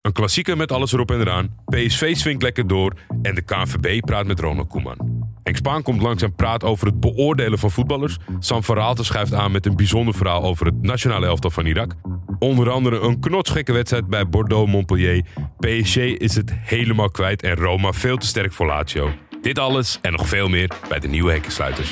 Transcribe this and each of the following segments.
Een klassieker met alles erop en eraan. PSV swingt lekker door. En de KNVB praat met Ronald Koeman. Henk Spaan komt langs en praat over het beoordelen van voetballers. Sam van Raalte schuift aan met een bijzonder verhaal over het nationale elftal van Irak. Onder andere een knotsgekke wedstrijd bij Bordeaux-Montpellier. PSG is het helemaal kwijt en Roma veel te sterk voor Lazio. Dit alles en nog veel meer bij de nieuwe Hekkensluiters.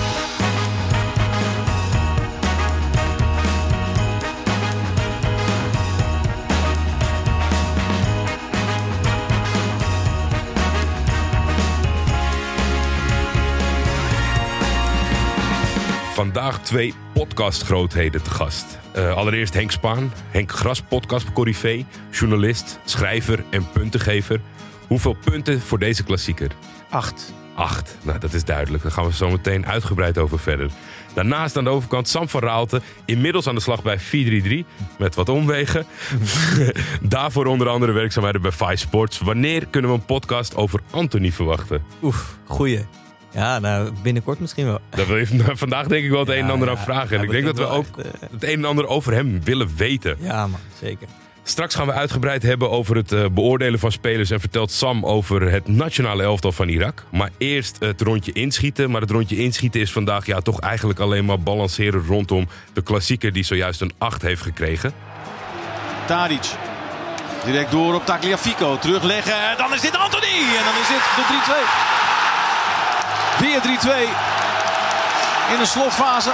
Vandaag 2 podcastgrootheden te gast. Allereerst Henk Spaan, Henk Gras, podcast-corrivee, journalist, schrijver en puntengever. Hoeveel punten voor deze klassieker? 8. 8. Nou, dat is duidelijk. Daar gaan we zo meteen uitgebreid over verder. Daarnaast aan de overkant Sam van Raalte, inmiddels aan de slag bij 433, met wat omwegen. Daarvoor onder andere werkzaamheden bij Vice Sports. Wanneer kunnen we een podcast over Anthony verwachten? Goeie. Ja, nou, binnenkort misschien wel. Daar wil je vandaag denk ik wel het een en ander aan vragen. En ik denk dat we ook het een en ander over hem willen weten. Ja, man, zeker. Straks gaan we uitgebreid hebben over het beoordelen van spelers en vertelt Sam over het nationale elftal van Irak. Maar eerst het rondje inschieten. Maar het rondje inschieten is vandaag toch eigenlijk alleen maar balanceren rondom de klassieker die zojuist een 8 heeft gekregen. Tadic. Direct door op Tagliafico. Terugleggen. Dan is dit Anthony. En dan is dit de 3-2. Weer 3-2 in de slotfase.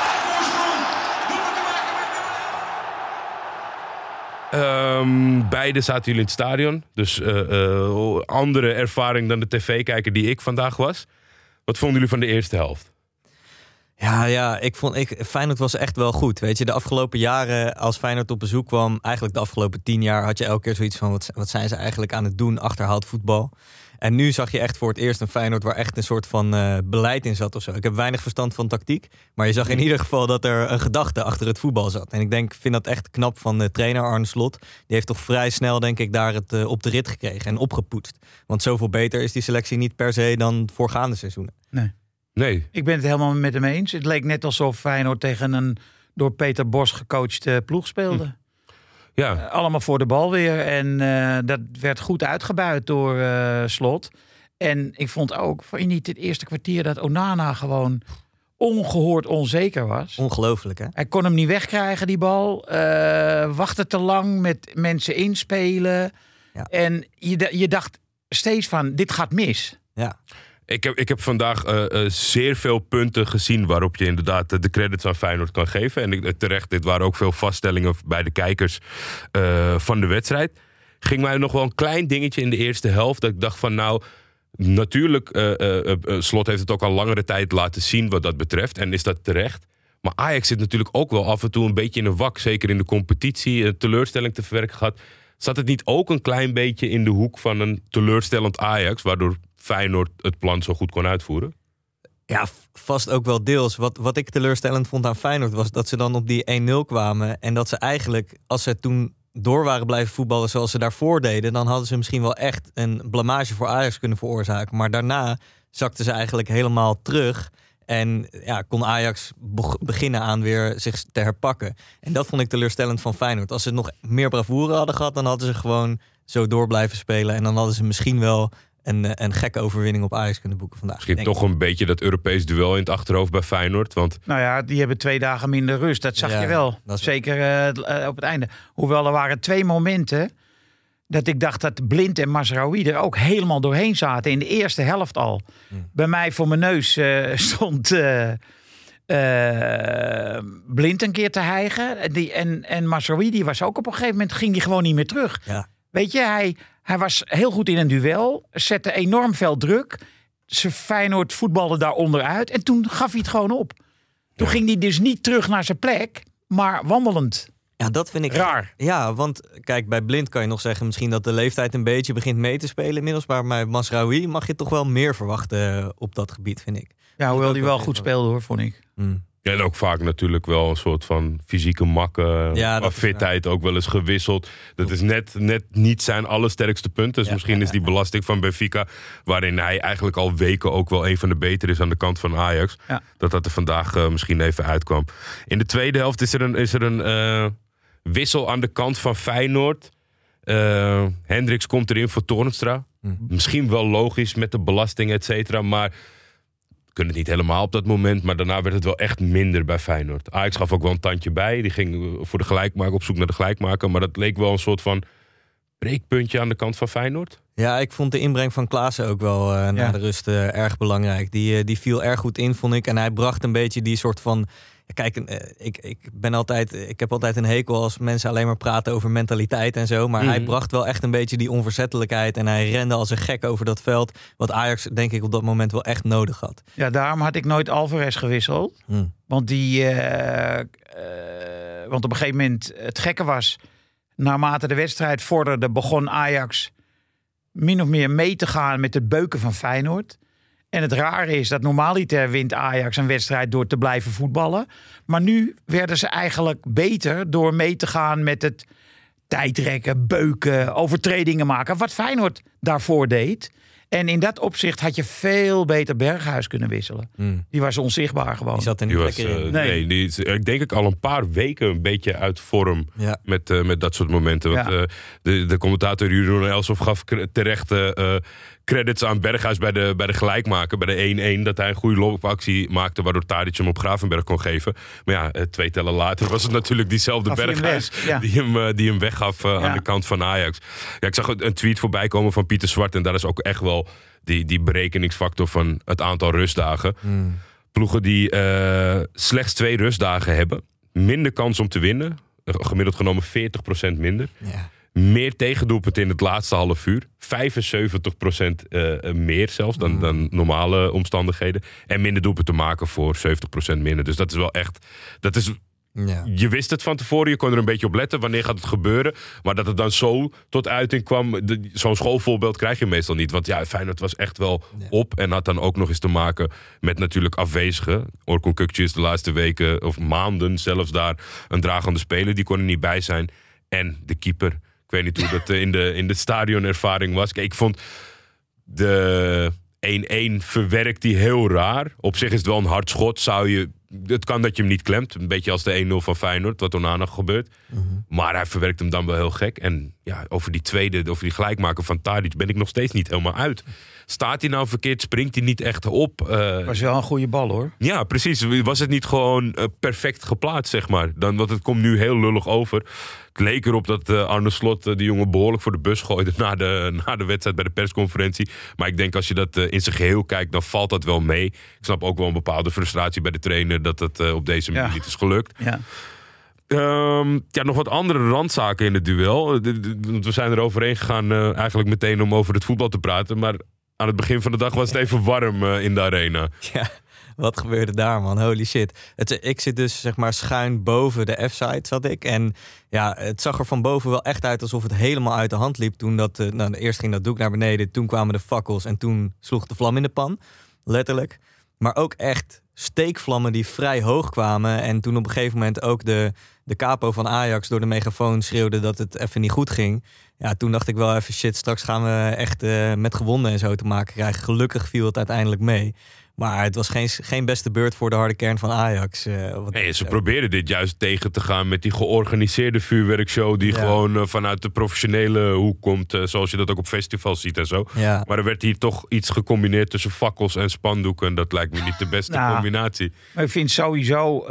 Beide zaten jullie in het stadion. Dus andere ervaring dan de tv-kijker die ik vandaag was. Wat vonden jullie van de eerste helft? Ja, Feyenoord was echt wel goed. Weet je, de afgelopen jaren als Feyenoord op bezoek kwam, eigenlijk de afgelopen 10 jaar, had je elke keer zoiets van, wat zijn ze eigenlijk aan het doen, achterhaald voetbal. En nu zag je echt voor het eerst een Feyenoord waar echt een soort van beleid in zat of zo. Ik heb weinig verstand van tactiek, maar je zag in ieder geval dat er een gedachte achter het voetbal zat. En ik vind dat echt knap van de trainer Arne Slot. Die heeft toch vrij snel, denk ik, daar het op de rit gekregen en opgepoetst. Want zoveel beter is die selectie niet per se dan voorgaande seizoenen. Nee. Ik ben het helemaal met hem eens. Het leek net alsof Feyenoord tegen een door Peter Bos gecoachte ploeg speelde. Ja. Allemaal voor de bal weer. En dat werd goed uitgebuit door Slot. En ik vond ook, voor niet het eerste kwartier, dat Onana gewoon ongehoord onzeker was. Ongelooflijk, hè? Hij kon hem niet wegkrijgen, die bal. Wachtte te lang met mensen inspelen. Ja. En je dacht steeds van, dit gaat mis. Ja. Ik heb vandaag zeer veel punten gezien waarop je inderdaad de credits aan Feyenoord kan geven. En terecht, dit waren ook veel vaststellingen bij de kijkers van de wedstrijd. Ging mij nog wel een klein dingetje in de eerste helft. Dat ik dacht van natuurlijk, Slot heeft het ook al langere tijd laten zien wat dat betreft. En is dat terecht. Maar Ajax zit natuurlijk ook wel af en toe een beetje in een wak. Zeker in de competitie, een teleurstelling te verwerken gehad. Zat het niet ook een klein beetje in de hoek van een teleurstellend Ajax, waardoor Feyenoord het plan zo goed kon uitvoeren? Ja, vast ook wel deels. Wat ik teleurstellend vond aan Feyenoord was dat ze dan op die 1-0 kwamen. En dat ze eigenlijk, als ze toen door waren blijven voetballen zoals ze daarvoor deden, dan hadden ze misschien wel echt een blamage voor Ajax kunnen veroorzaken. Maar daarna zakten ze eigenlijk helemaal terug. En ja, kon Ajax beginnen aan weer zich te herpakken. En dat vond ik teleurstellend van Feyenoord. Als ze nog meer bravoure hadden gehad, dan hadden ze gewoon zo door blijven spelen. En dan hadden ze misschien wel een gekke overwinning op Ajax kunnen boeken vandaag. Misschien toch een beetje dat Europees duel in het achterhoofd bij Feyenoord. Want nou ja, die hebben 2 dagen minder rust. Dat zag je wel. Zeker op het einde. Hoewel er waren 2 momenten dat ik dacht dat Blind en Mazraoui er ook helemaal doorheen zaten. In de eerste helft al. Bij mij voor mijn neus stond Blind een keer te hijgen. En Mazraoui, die was ook op een gegeven moment, ging die gewoon niet meer terug. Ja. Weet je, hij was heel goed in een duel. Zette enorm veel druk. Zijn Feyenoord voetbalde daar onderuit. En toen gaf hij het gewoon op. Toen ging hij dus niet terug naar zijn plek, maar wandelend. Ja, dat vind ik raar. Ja, want kijk, bij Blind kan je nog zeggen misschien dat de leeftijd een beetje begint mee te spelen inmiddels. Maar bij Mazraoui mag je toch wel meer verwachten op dat gebied, vind ik. Ja, hoewel die wel goed speelde hoor, vond ik. Ja, en ook vaak natuurlijk wel een soort van fysieke makken. Ja, fitheid ook wel eens gewisseld. Dat is net niet zijn allersterkste punt. Dus misschien is die belasting van Benfica, waarin hij eigenlijk al weken ook wel een van de beter is aan de kant van Ajax. Ja. Dat er vandaag misschien even uitkwam. In de tweede helft is er een wissel aan de kant van Feyenoord. Hendricks komt erin voor Toornstra. Misschien wel logisch met de belasting, et cetera. Maar kunnen het niet helemaal op dat moment. Maar daarna werd het wel echt minder bij Feyenoord. Ajax gaf ook wel een tandje bij. Die ging voor de gelijkmaker, op zoek naar de gelijkmaker. Maar dat leek wel een soort van breekpuntje aan de kant van Feyenoord. Ja, ik vond de inbreng van Klaassen ook wel na de rust erg belangrijk. Die viel erg goed in, vond ik. En hij bracht een beetje die soort van... Kijk, ik heb altijd een hekel als mensen alleen maar praten over mentaliteit en zo. Maar hij bracht wel echt een beetje die onverzettelijkheid. En hij rende als een gek over dat veld. Wat Ajax, denk ik, op dat moment wel echt nodig had. Ja, daarom had ik nooit Alvarez gewisseld. Want want op een gegeven moment, het gekke was... naarmate de wedstrijd vorderde, begon Ajax min of meer mee te gaan met het beuken van Feyenoord. En het rare is dat normaaliter wint Ajax een wedstrijd door te blijven voetballen. Maar nu werden ze eigenlijk beter door mee te gaan met het tijdrekken, beuken, overtredingen maken. Wat Feyenoord daarvoor deed. En in dat opzicht had je veel beter Berghuis kunnen wisselen. Die was onzichtbaar gewoon. Die zat er niet lekker in. Die is, ik denk ik al een paar weken een beetje uit vorm met dat soort momenten. Want de commentator Jeroen Elsof gaf terecht credits aan Berghuis bij de gelijkmaker, bij de 1-1. Dat hij een goede loopactie maakte, waardoor Tadic hem op Gravenberch kon geven. Maar ja, 2 tellen later was het natuurlijk diezelfde Berghuis die hem weggaf aan de kant van Ajax. Ja, ik zag een tweet voorbij komen van Pieter Zwart en daar is ook echt wel die berekeningsfactor van het aantal rustdagen. Ploegen die slechts 2 rustdagen hebben, minder kans om te winnen. Gemiddeld genomen 40% minder. Ja. Meer tegendoelpunten in het laatste half uur. 75% meer zelfs dan normale omstandigheden. En minder doelpunten maken voor 70% minder. Dus dat is wel echt... Je wist het van tevoren, je kon er een beetje op letten. Wanneer gaat het gebeuren? Maar dat het dan zo tot uiting kwam... Zo'n schoolvoorbeeld krijg je meestal niet. Want ja, Feyenoord was echt wel op. En had dan ook nog eens te maken met natuurlijk afwezigen. Orkun Kökçü is de laatste weken of maanden zelfs daar een dragende speler. Die kon er niet bij zijn. En de keeper... Ik weet niet hoe dat in de stadionervaring was. Kijk, ik vond de 1-1 verwerkt die heel raar. Op zich is het wel een hard schot. Het kan dat je hem niet klemt. Een beetje als de 1-0 van Feyenoord, wat Onana gebeurt. Maar hij verwerkt hem dan wel heel gek. En ja, over die gelijkmaker van Tadic ben ik nog steeds niet helemaal uit. Staat hij nou verkeerd? Springt hij niet echt op? Was wel een goede bal, hoor. Ja, precies. Was het niet gewoon perfect geplaatst, zeg maar? Want het komt nu heel lullig over. Het leek erop dat Arne Slot de jongen behoorlijk voor de bus gooide na de wedstrijd bij de persconferentie. Maar ik denk als je dat in zijn geheel kijkt, dan valt dat wel mee. Ik snap ook wel een bepaalde frustratie bij de trainer dat het op deze manier niet is gelukt. Ja. Nog wat andere randzaken in het duel. We zijn er overheen gegaan eigenlijk meteen om over het voetbal te praten. Maar aan het begin van de dag was het even warm in de arena. Ja, wat gebeurde daar, man? Holy shit. Ik zit dus zeg maar schuin boven de F-site, zat ik. En ja, het zag er van boven wel echt uit alsof het helemaal uit de hand liep. Toen eerst ging dat doek naar beneden, toen kwamen de fakkels en toen sloeg de vlam in de pan. Letterlijk. Maar ook echt steekvlammen die vrij hoog kwamen. En toen op een gegeven moment ook de capo van Ajax door de megafoon schreeuwde dat het even niet goed ging. Ja, toen dacht ik wel even shit, straks gaan we echt met gewonden en zo te maken krijgen. Gelukkig viel het uiteindelijk mee. Maar het was geen beste beurt voor de harde kern van Ajax. Ze probeerden dit juist tegen te gaan met die georganiseerde vuurwerkshow die gewoon vanuit de professionele hoek komt. Zoals je dat ook op festivals ziet en zo. Ja. Maar er werd hier toch iets gecombineerd tussen fakkels en spandoeken. Dat lijkt me niet de beste combinatie. Maar ik vind sowieso...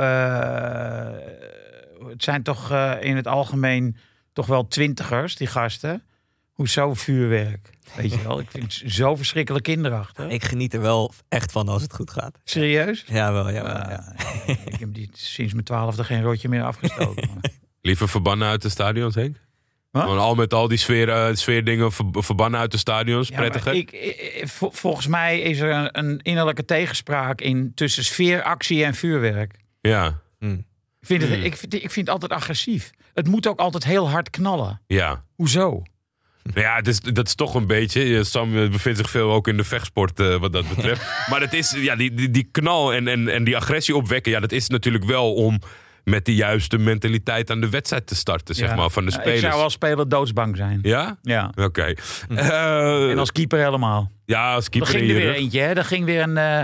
het zijn toch in het algemeen toch wel 20ers, die gasten. Hoezo vuurwerk? Weet je wel, ik vind het zo verschrikkelijk kinderachtig. Ik geniet er wel echt van als het goed gaat. Serieus? Ja, wel. Ik heb sinds mijn 12e geen rotje meer afgestoken. Liever verbannen uit de stadions, Henk? Al met al die sfeerdingen verbannen uit de stadions, prettiger? Volgens mij is er een innerlijke tegenspraak tussen sfeeractie en vuurwerk. Ja. Ik vind het altijd agressief. Het moet ook altijd heel hard knallen. Ja. Hoezo? Ja, dat is toch een beetje... Sam bevindt zich veel ook in de vechtsport wat dat betreft. Maar het is, die knal en die agressie opwekken... Ja, dat is natuurlijk wel om met de juiste mentaliteit aan de wedstrijd te starten, zeg maar, van de spelers. Ik zou als speler doodsbang zijn. Ja? Ja. Oké. En als keeper helemaal. Ja, als keeper. Er ging er weer eentje, hè? Er ging weer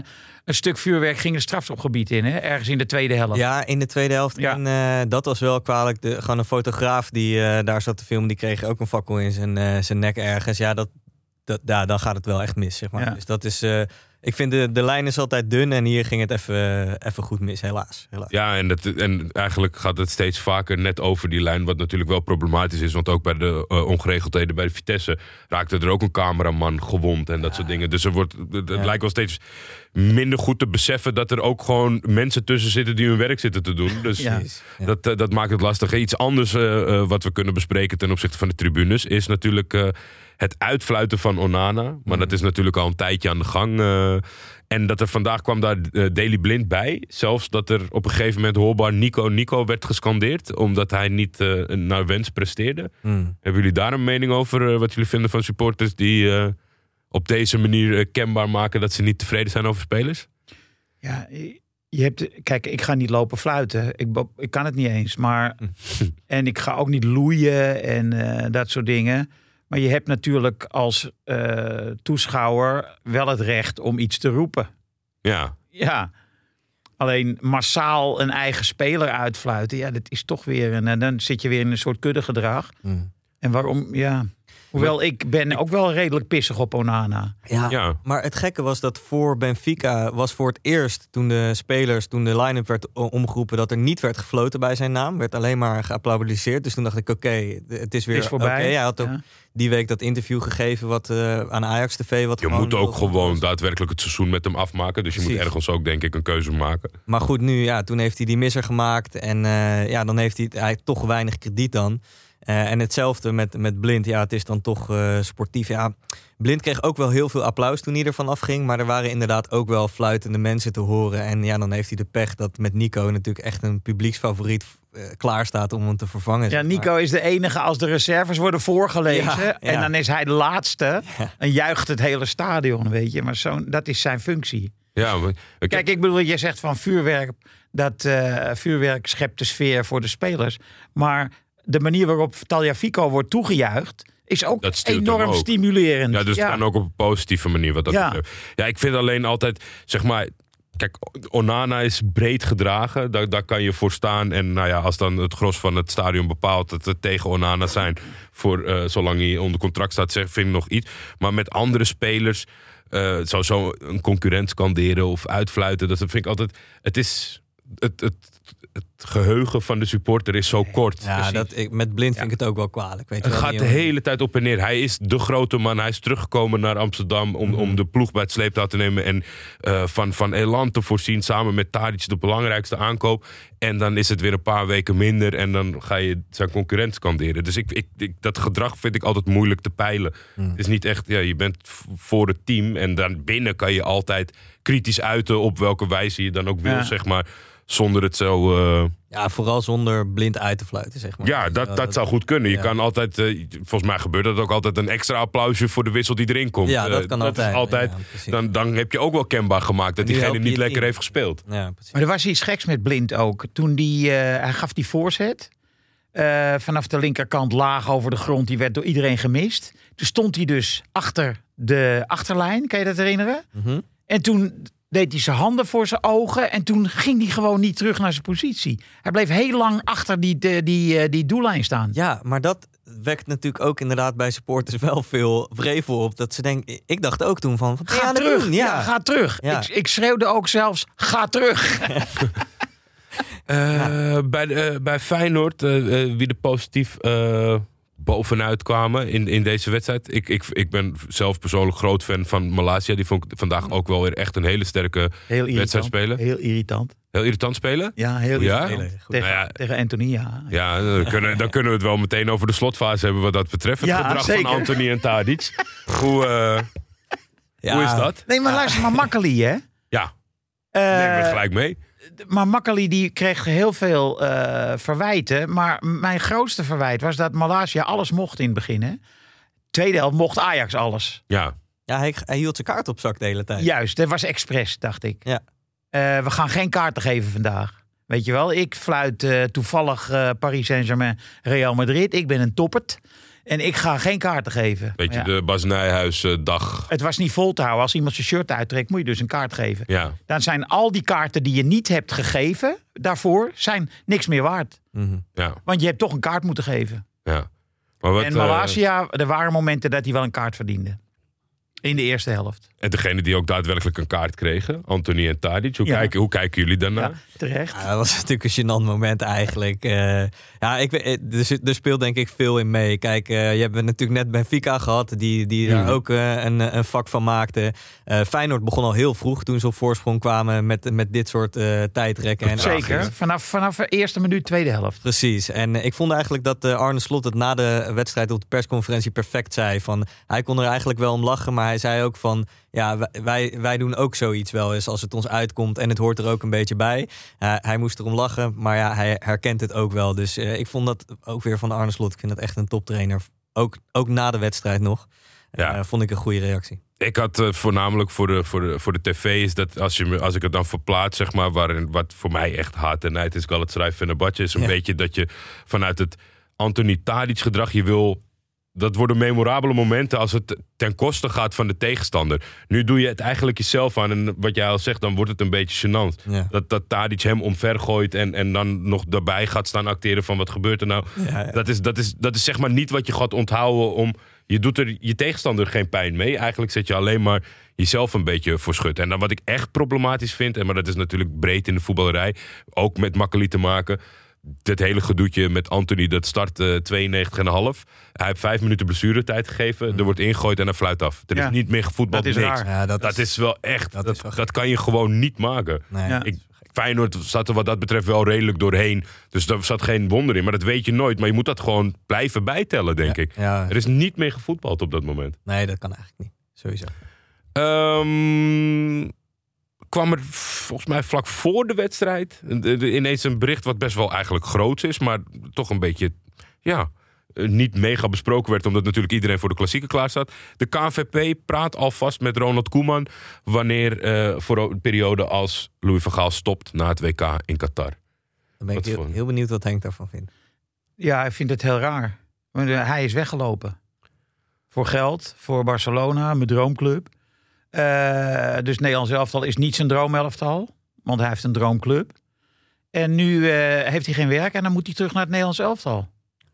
een stuk vuurwerk ging het strafschopgebied in, hè? Ergens in de tweede helft. Ja, in de tweede helft. Ja. En dat was wel kwalijk. Gewoon een fotograaf die daar zat te filmen, die kreeg ook een fakkel in zijn nek ergens. Ja, dan gaat het wel echt mis, zeg maar. Ja. Dus dat is... ik vind de lijn is altijd dun en hier ging het even goed mis, helaas. Ja, en eigenlijk gaat het steeds vaker net over die lijn, wat natuurlijk wel problematisch is. Want ook bij de ongeregeldheden bij de Vitesse raakte er ook een cameraman gewond en dat soort dingen. Dus het lijkt wel steeds minder goed te beseffen dat er ook gewoon mensen tussen zitten die hun werk zitten te doen. Dus dat maakt het lastig. Iets anders wat we kunnen bespreken ten opzichte van de tribunes is natuurlijk het uitfluiten van Onana. Maar dat is natuurlijk al een tijdje aan de gang. En dat er vandaag kwam daar Daley Blind bij. Zelfs dat er op een gegeven moment hoorbaar Nico werd gescandeerd. Omdat hij niet naar wens presteerde. Hebben jullie daar een mening over? Wat jullie vinden van supporters die op deze manier kenbaar maken dat ze niet tevreden zijn over spelers? Ja, kijk, ik ga niet lopen fluiten. Ik kan het niet eens. Maar en ik ga ook niet loeien en dat soort dingen. Maar je hebt natuurlijk als toeschouwer wel het recht om iets te roepen. Ja. Ja. Alleen massaal een eigen speler uitfluiten. Ja, dat is toch weer dan zit je weer in een soort kuddegedrag. En waarom? Ja. Hoewel ik ben ook wel redelijk pissig op Onana. Ja, maar het gekke was dat voor Benfica was voor het eerst toen de line-up werd omgeroepen dat er niet werd gefloten bij zijn naam. Werd alleen maar geapplaudiseerd. Dus toen dacht ik, oké, het is weer voorbij. Hij had ook die week dat interview gegeven wat aan Ajax TV. Wat je moet ook gewoon daadwerkelijk het seizoen met hem afmaken. Dus je moet ergens ook denk ik een keuze maken. Maar goed, toen heeft hij die misser gemaakt. En dan heeft hij toch weinig krediet dan. En hetzelfde met Blind. Ja, het is dan toch sportief. Ja, Blind kreeg ook wel heel veel applaus toen hij ervan afging. Maar er waren inderdaad ook wel fluitende mensen te horen. En ja, dan heeft hij de pech dat met Nico natuurlijk echt een publieksfavoriet klaar staat om hem te vervangen. Ja, Nico is de enige als de reserves worden voorgelezen. Ja. En dan is hij de laatste. En juicht het hele stadion, weet je. Maar dat is zijn functie. Ja, Kijk, ik bedoel, je zegt van vuurwerk. Dat vuurwerk schept de sfeer voor de spelers. Maar de manier waarop Tagliafico wordt toegejuicht is ook enorm stimulerend. Ja, dus het kan ook op een positieve manier wat dat betreft. Ja, ik vind alleen altijd, zeg maar, kijk, Onana is breed gedragen. Daar kan je voor staan. En nou ja, als dan het gros van het stadion bepaalt dat het tegen Onana zijn, zolang hij onder contract staat, vind ik nog iets. Maar met andere spelers, zo een concurrent scanderen of uitfluiten, dat vind ik altijd. Het is het geheugen van de supporter is zo kort. Ja, met Blind vind ik het ook wel kwalijk. Weet je het gaat de hele tijd op en neer. Hij is de grote man. Hij is teruggekomen naar Amsterdam om de ploeg bij het sleeptouw te nemen. En van elan te voorzien. Samen met Tadic de belangrijkste aankoop. En dan is het weer een paar weken minder. En dan ga je zijn concurrent scanderen. Dus dat gedrag vind ik altijd moeilijk te peilen. Het is niet echt, je bent voor het team. En dan binnen kan je altijd kritisch uiten op welke wijze je dan ook wil, zeg maar. Zonder het zo. Ja, vooral zonder blind uit te fluiten, zeg maar. Ja, dat zou goed kunnen. Je kan altijd, volgens mij gebeurt dat ook altijd, een extra applausje voor de wissel die erin komt. Ja, dat kan altijd. Dan heb je ook wel kenbaar gemaakt dat diegene niet lekker heeft gespeeld. Ja, maar er was iets geks met Blind ook. Toen hij gaf die voorzet. Vanaf de linkerkant laag over de grond. Die werd door iedereen gemist. Toen stond hij dus achter de achterlijn. Kan je dat herinneren? En toen deed hij zijn handen voor zijn ogen. En toen ging hij gewoon niet terug naar zijn positie. Hij bleef heel lang achter die doellijn staan. Ja, maar dat wekt natuurlijk ook inderdaad bij supporters wel veel vrevel op. Dat ze denken, ik dacht ook toen van ga terug. Ja, ga terug. Ja. Ik schreeuwde ook zelfs, ga terug. Bij Feyenoord, wie er positief bovenuit kwamen in deze wedstrijd. Ik ben zelf persoonlijk groot fan van Malacia. Die vond ik vandaag ook wel weer echt een hele sterke wedstrijd spelen. Heel irritant. Heel irritant spelen? Ja, heel irritant. Tegen Anthony, Ja, dan kunnen we het wel meteen over de slotfase hebben wat dat betreft. Het gedrag van Anthony en Tadic. Hoe is dat? Nee, maar luister, maar Makkeli, hè? Ja, neem het gelijk mee. Maar Makkeli die kreeg heel veel verwijten. Maar mijn grootste verwijt was dat Malacia alles mocht in het begin. Hè? Tweede helft mocht Ajax alles. Ja, hij hield zijn kaart op zak de hele tijd. Juist, dat was expres, dacht ik. Ja. We gaan geen kaarten geven vandaag. Weet je wel, ik fluit toevallig Paris Saint-Germain, Real Madrid. Ik ben een toppert. En ik ga geen kaarten geven. Beetje de Bas Nijhuis dag. Het was niet vol te houden. Als iemand zijn shirt uittrekt, moet je dus een kaart geven. Ja. Dan zijn al die kaarten die je niet hebt gegeven daarvoor, zijn niks meer waard. Ja. Want je hebt toch een kaart moeten geven. Ja. Maar wat, En Malasia, er waren momenten dat hij wel een kaart verdiende. In de eerste helft. En degene die ook daadwerkelijk een kaart kregen, Anthony en Tadic. Hoe kijken jullie daarnaar? Ja, terecht. Ja, dat was natuurlijk een gênant moment eigenlijk. Er speelt denk ik veel in mee. Kijk, je hebt natuurlijk net Benfica gehad, die daar ook een vak van maakte. Feyenoord begon al heel vroeg toen ze op voorsprong kwamen met dit soort tijdrekken. En Zeker, vanaf de eerste minuut, tweede helft. Precies. En ik vond eigenlijk dat Arne Slot het na de wedstrijd op de persconferentie perfect zei. Van, hij kon er eigenlijk wel om lachen, maar hij zei ook van... Ja, wij doen ook zoiets wel eens als het ons uitkomt en het hoort er ook een beetje bij. Hij moest erom lachen, maar ja, hij herkent het ook wel. Dus ik vond dat ook weer van Arne Slot. Ik vind dat echt een toptrainer. Ook na de wedstrijd nog. Vond ik een goede reactie. Ik had voornamelijk voor de tv is dat als ik het dan verplaats, zeg maar, wat voor mij echt haat en nijd is Galatasaray Fenerbahce, is een beetje dat je vanuit het Anthony Tadic gedrag je wil. Dat worden memorabele momenten als het ten koste gaat van de tegenstander. Nu doe je het eigenlijk jezelf aan. En wat jij al zegt, dan wordt het een beetje gênant. Ja. Dat Tadic hem omver gooit en dan nog daarbij gaat staan acteren van wat gebeurt er nou. Ja. Dat is zeg maar niet wat je gaat onthouden om... Je doet er je tegenstander geen pijn mee. Eigenlijk zet je alleen maar jezelf een beetje voor schut. En dan wat ik echt problematisch vind, maar dat is natuurlijk breed in de voetballerij, ook met Makkeli te maken... Dit hele gedoetje met Anthony, dat start 92,5. Hij heeft 5 minuten blessuretijd gegeven. Er wordt ingegooid en hij fluit af. Er is niet meer gevoetbald. Dat is raar. Ja, dat is wel echt. Dat kan je gewoon niet maken. Nee. Ja. Feyenoord zat er wat dat betreft wel redelijk doorheen. Dus daar zat geen wonder in. Maar dat weet je nooit. Maar je moet dat gewoon blijven bijtellen, denk ik. Ja. Er is niet meer gevoetbald op dat moment. Nee, dat kan eigenlijk niet. Sowieso. Kwam er volgens mij vlak voor de wedstrijd ineens een bericht wat best wel eigenlijk groots is, maar toch een beetje niet mega besproken werd, omdat natuurlijk iedereen voor de klassieker klaar staat. De KNVB praat alvast met Ronald Koeman wanneer voor een periode als Louis van Gaal stopt na het WK in Qatar. Dan ben ik heel benieuwd wat Henk daarvan vindt. Ja, hij vindt het heel raar. Want hij is weggelopen. Voor geld, voor Barcelona, mijn droomclub. Dus Nederlands elftal is niet zijn droomelftal. Want hij heeft een droomclub. En nu heeft hij geen werk en dan moet hij terug naar het Nederlands elftal.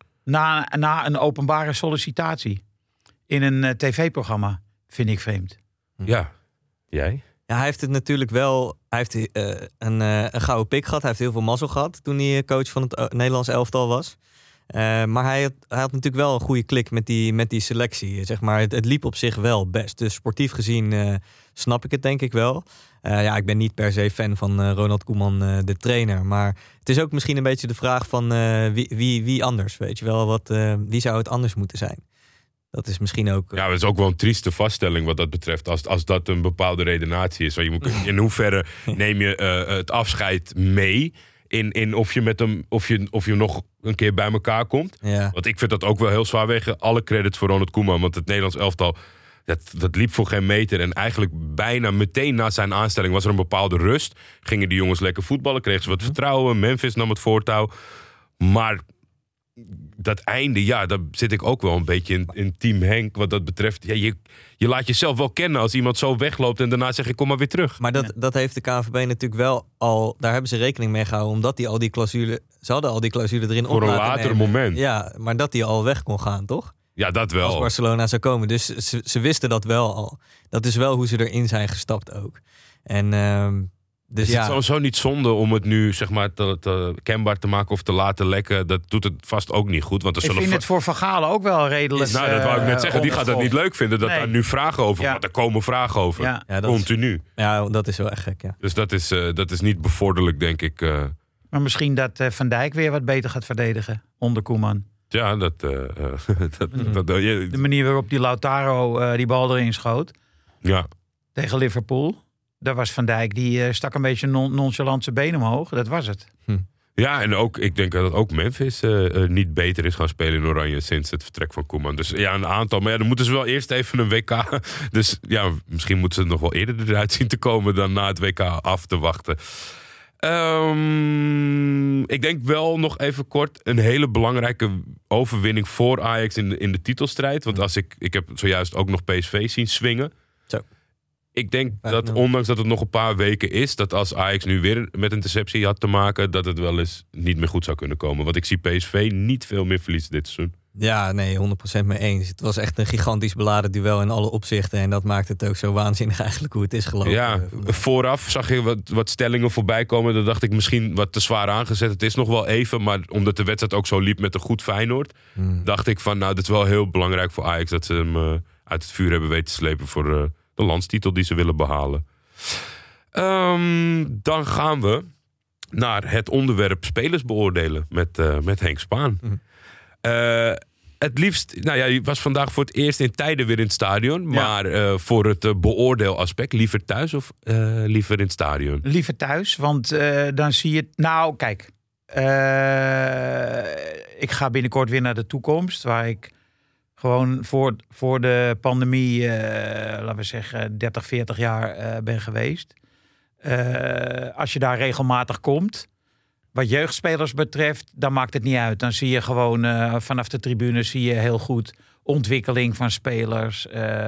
Na een openbare sollicitatie. In een tv-programma. Vind ik vreemd. Ja, jij? Ja, hij heeft het natuurlijk wel. Hij heeft een gouden pik gehad. Hij heeft heel veel mazzel gehad toen hij coach van het Nederlands elftal was. Maar hij had natuurlijk wel een goede klik met die selectie. Zeg maar. Het liep op zich wel best. Dus sportief gezien snap ik het denk ik wel. Ik ben niet per se fan van Ronald Koeman, de trainer. Maar het is ook misschien een beetje de vraag van wie anders. Weet je wel, wie zou het anders moeten zijn? Dat is misschien ook... Ja, dat is ook wel een trieste vaststelling wat dat betreft. Als dat een bepaalde redenatie is. In hoeverre neem je het afscheid mee... In of je met hem of je nog een keer bij elkaar komt. Ja. Want ik vind dat ook wel heel zwaar wegen. Alle credits voor Ronald Koeman. Want het Nederlands elftal, dat liep voor geen meter. En eigenlijk bijna meteen na zijn aanstelling was er een bepaalde rust. Gingen die jongens lekker voetballen. Kregen ze wat vertrouwen. Memphis nam het voortouw. Maar dat einde, daar zit ik ook wel een beetje in team Henk. Wat dat betreft. Ja, je laat jezelf wel kennen als iemand zo wegloopt. En daarna zeg je, kom maar weer terug. Maar dat heeft de KNVB natuurlijk wel al... Daar hebben ze rekening mee gehouden. Omdat die al die clausule... Ze hadden al die clausule erin voor een later moment. Ja, maar dat die al weg kon gaan, toch? Ja, dat wel. Als Barcelona zou komen. Dus ze wisten dat wel al. Dat is wel hoe ze erin zijn gestapt ook. En... Dus is het sowieso niet zonde om het nu zeg maar te kenbaar te maken of te laten lekken? Dat doet het vast ook niet goed. Want ik vind het voor Van Gaal ook wel redelijk. Nou, dat wou ik net zeggen. Die gaat het niet leuk vinden dat daar nu vragen over. Want er komen vragen over. Ja, continu. Dat is wel echt gek. Ja. Dus dat is niet bevorderlijk, denk ik. Maar misschien dat Van Dijk weer wat beter gaat verdedigen onder Koeman. Ja, de manier waarop die Lautaro die bal erin schoot. Ja. Tegen Liverpool. Daar was Van Dijk, die stak een beetje nonchalant zijn been omhoog. Dat was het. Ja, en ook, ik denk dat ook Memphis niet beter is gaan spelen in Oranje sinds het vertrek van Koeman. Dus ja, een aantal. Maar dan moeten ze wel eerst even een WK. Dus ja, misschien moeten ze nog wel eerder eruit zien te komen dan na het WK af te wachten. Ik denk wel nog even kort een hele belangrijke overwinning voor Ajax in de titelstrijd. Want als ik heb zojuist ook nog PSV zien swingen. Zo. Ik denk dat ondanks dat het nog een paar weken is, dat als Ajax nu weer met een deceptie had te maken, dat het wel eens niet meer goed zou kunnen komen. Want ik zie PSV niet veel meer verliezen dit seizoen. Ja, nee, 100% mee eens. Het was echt een gigantisch beladen duel in alle opzichten. En dat maakt het ook zo waanzinnig eigenlijk hoe het is gelopen. Ja, vooraf zag je wat stellingen voorbij komen. Dan dacht ik misschien wat te zwaar aangezet. Het is nog wel even, maar omdat de wedstrijd ook zo liep met een goed Feyenoord, dacht ik van, nou, dit is wel heel belangrijk voor Ajax dat ze hem uit het vuur hebben weten te slepen voor de landstitel die ze willen behalen. Dan gaan we naar het onderwerp spelers beoordelen met Henk Spaan. Het liefst, nou ja, je was vandaag voor het eerst in tijden weer in het stadion. Maar voor het beoordeelaspect, liever thuis of liever in het stadion? Liever thuis, want dan zie je... Nou, kijk. Ik ga binnenkort weer naar de toekomst. Waar ik gewoon voor de pandemie, laten we zeggen, 30, 40 jaar ben geweest. Als je daar regelmatig komt, wat jeugdspelers betreft, dan maakt het niet uit. Dan zie je gewoon vanaf de tribune zie je heel goed ontwikkeling van spelers.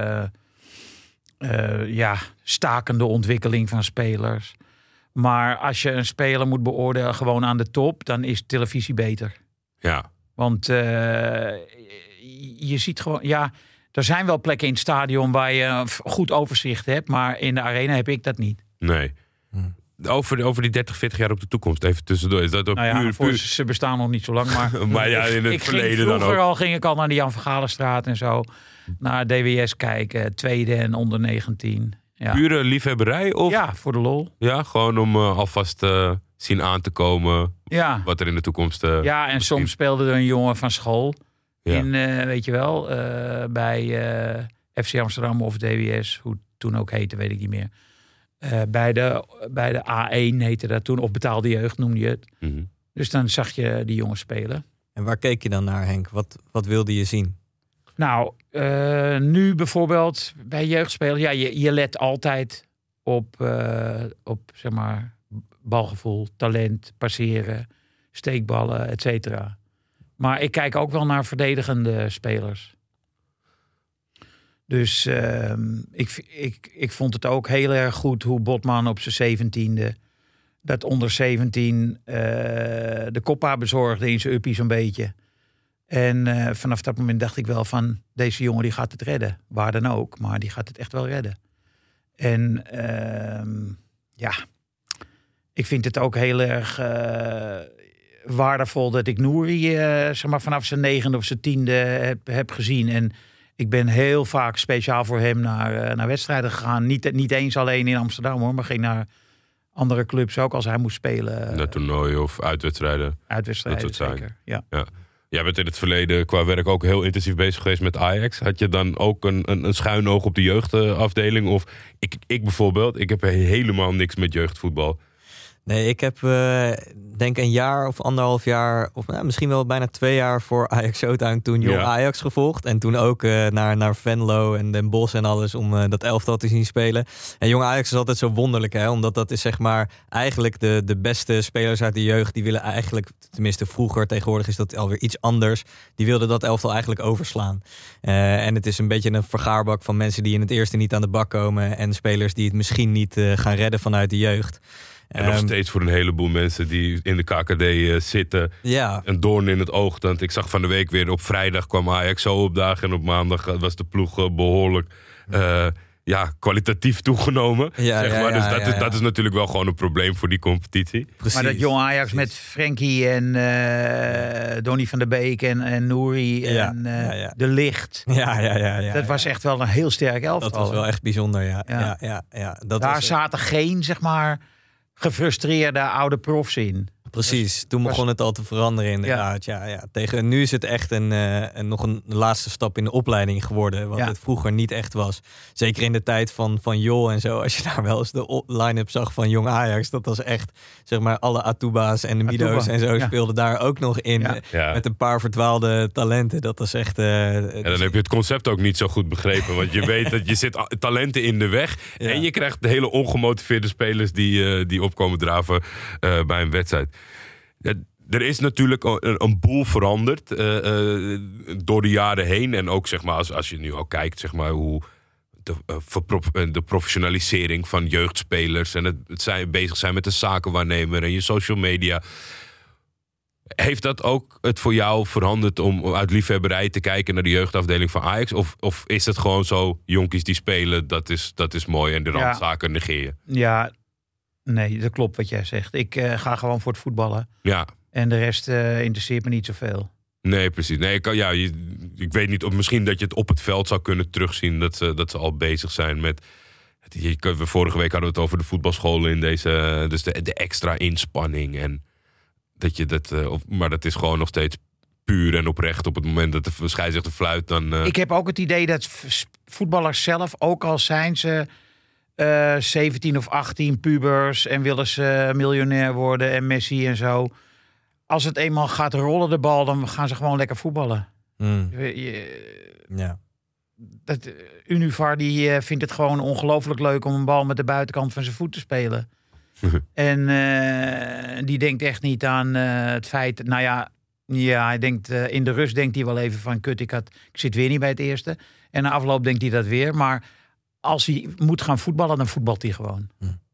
Stakende ontwikkeling van spelers. Maar als je een speler moet beoordelen gewoon aan de top, dan is televisie beter. Ja. Want je ziet gewoon, ja, er zijn wel plekken in het stadion waar je een goed overzicht hebt, maar in de arena heb ik dat niet. Nee. Over die 30, 40 jaar op de toekomst, even tussendoor. Is dat ook puur... Ze bestaan nog niet zo lang, maar... maar ja, in het verleden dan ook. Vroeger ging ik al naar de Jan van Galenstraat en zo. Naar DWS kijken, tweede en onder 19. Ja. Pure liefhebberij? Of? Ja, voor de lol. Ja, gewoon om alvast zien aan te komen wat er in de toekomst... ja, en misschien... soms speelde er een jongen van school in, weet je wel, bij FC Amsterdam of DWS, hoe het toen ook heette, weet ik niet meer. Bij de A1 heette dat toen, of betaalde jeugd noemde je het. Mm-hmm. Dus dan zag je die jongens spelen. En waar keek je dan naar, Henk? Wat wilde je zien? Nou, nu bijvoorbeeld bij jeugdspelers, ja, je let altijd op zeg maar, balgevoel, talent, passeren, steekballen, et cetera. Maar ik kijk ook wel naar verdedigende spelers. Dus ik vond het ook heel erg goed hoe Botman op zijn 17e... dat onder 17 de Coppa bezorgde in zijn uppie zo'n beetje. En vanaf dat moment dacht ik wel van, deze jongen die gaat het redden. Waar dan ook, maar die gaat het echt wel redden. En ik vind het ook heel erg waardevol dat ik Nouri zeg maar vanaf zijn 9e of zijn 10e heb gezien. En ik ben heel vaak speciaal voor hem naar wedstrijden gegaan. Niet eens alleen in Amsterdam hoor, maar ging naar andere clubs ook als hij moest spelen. Naar toernooien of uitwedstrijden. Uitwedstrijden, zeker. Ja. Jij bent in het verleden qua werk ook heel intensief bezig geweest met Ajax. Had je dan ook een schuin oog op de jeugdafdeling? Of ik bijvoorbeeld, ik heb helemaal niks met jeugdvoetbal. Nee, ik heb denk een jaar of 1,5 jaar... of misschien wel bijna 2 jaar voor Ajax Showtime toen Jong Ajax gevolgd. En toen ook naar Venlo en Den Bosch en alles om dat elftal te zien spelen. En Jong Ajax is altijd zo wonderlijk, hè? Omdat dat is zeg maar eigenlijk de beste spelers uit de jeugd. Die willen eigenlijk, tenminste vroeger, tegenwoordig is dat alweer iets anders. Die wilden dat elftal eigenlijk overslaan. En het is een beetje een vergaarbak van mensen die in het eerste niet aan de bak komen. En spelers die het misschien niet gaan redden vanuit de jeugd. En nog steeds voor een heleboel mensen die in de KKD zitten. Ja. Een doorn in het oog. Want ik zag van de week weer op vrijdag kwam Ajax zo opdagen. En op maandag was de ploeg behoorlijk kwalitatief toegenomen. Dat is natuurlijk wel gewoon een probleem voor die competitie. Precies. Maar dat Jong Ajax met Frenkie en Donny van der Beek en Nouri en De Licht. Ja. Dat was echt wel een heel sterk elftal. Dat was wel echt bijzonder, ja. Daar zaten geen, zeg maar, gefrustreerde oude profs in. Precies, toen begon het al te veranderen inderdaad. Ja. Nu is het echt nog een laatste stap in de opleiding geworden. Wat het vroeger niet echt was. Zeker in de tijd van Jol en zo. Als je daar wel eens de line-up zag van Jong Ajax. Dat was echt, zeg maar, alle Atuba's en de Mido's en zo speelden daar ook nog in. Met een paar verdwaalde talenten. Dat was echt... en dan heb je het concept ook niet zo goed begrepen. Want je weet dat je zit talenten in de weg. Ja. En je krijgt de hele ongemotiveerde spelers die opkomen draven bij een wedstrijd. Er is natuurlijk een boel veranderd door de jaren heen. En ook, zeg maar, als je nu al kijkt, zeg maar, hoe de professionalisering van jeugdspelers en het bezig zijn met de zakenwaarnemer en je social media. Heeft dat ook het voor jou veranderd om uit liefhebberij te kijken naar de jeugdafdeling van Ajax? Of is het gewoon zo, jonkies die spelen, dat is mooi en de randzaken negeer je? Ja, nee, dat klopt wat jij zegt. Ik ga gewoon voor het voetballen. Ja. En de rest interesseert me niet zoveel. Nee, precies. Nee, ik weet niet, of misschien dat je het op het veld zou kunnen terugzien dat ze al bezig zijn met... Vorige week hadden we het over de voetbalscholen in deze... Dus de extra inspanning en... maar dat is gewoon nog steeds puur en oprecht op het moment dat de scheidsrechter fluit. Dan, Ik heb ook het idee dat voetballers zelf, ook al zijn ze 17 of 18 pubers en willen ze miljonair worden en Messi en zo. Als het eenmaal gaat rollen de bal, dan gaan ze gewoon lekker voetballen. Univar die vindt het gewoon ongelooflijk leuk om een bal met de buitenkant van zijn voet te spelen. En die denkt echt niet aan het feit... hij denkt in de rust denkt hij wel even van... ik zit weer niet bij het eerste. En na afloop denkt hij dat weer. Maar als hij moet gaan voetballen, dan voetbalt hij gewoon.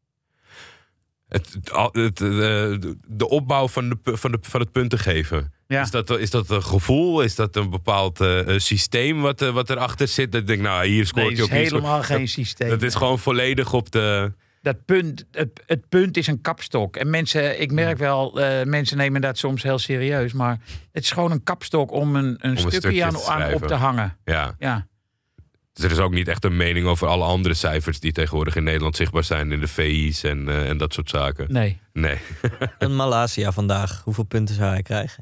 De opbouw van het punten geven. Ja. Is dat een gevoel? Is dat een bepaald systeem wat erachter zit? Dat ik denk, hier scoort hij ook. Nee, is helemaal geen systeem. Dat is gewoon volledig op de... Dat punt, het punt is een kapstok. En ik merk wel, mensen nemen dat soms heel serieus. Maar het is gewoon een kapstok om een stukje aan op te hangen. Ja. Dus er is ook niet echt een mening over alle andere cijfers die tegenwoordig in Nederland zichtbaar zijn in de VI's en dat soort zaken. Nee. Een Malasia vandaag, hoeveel punten zou hij krijgen?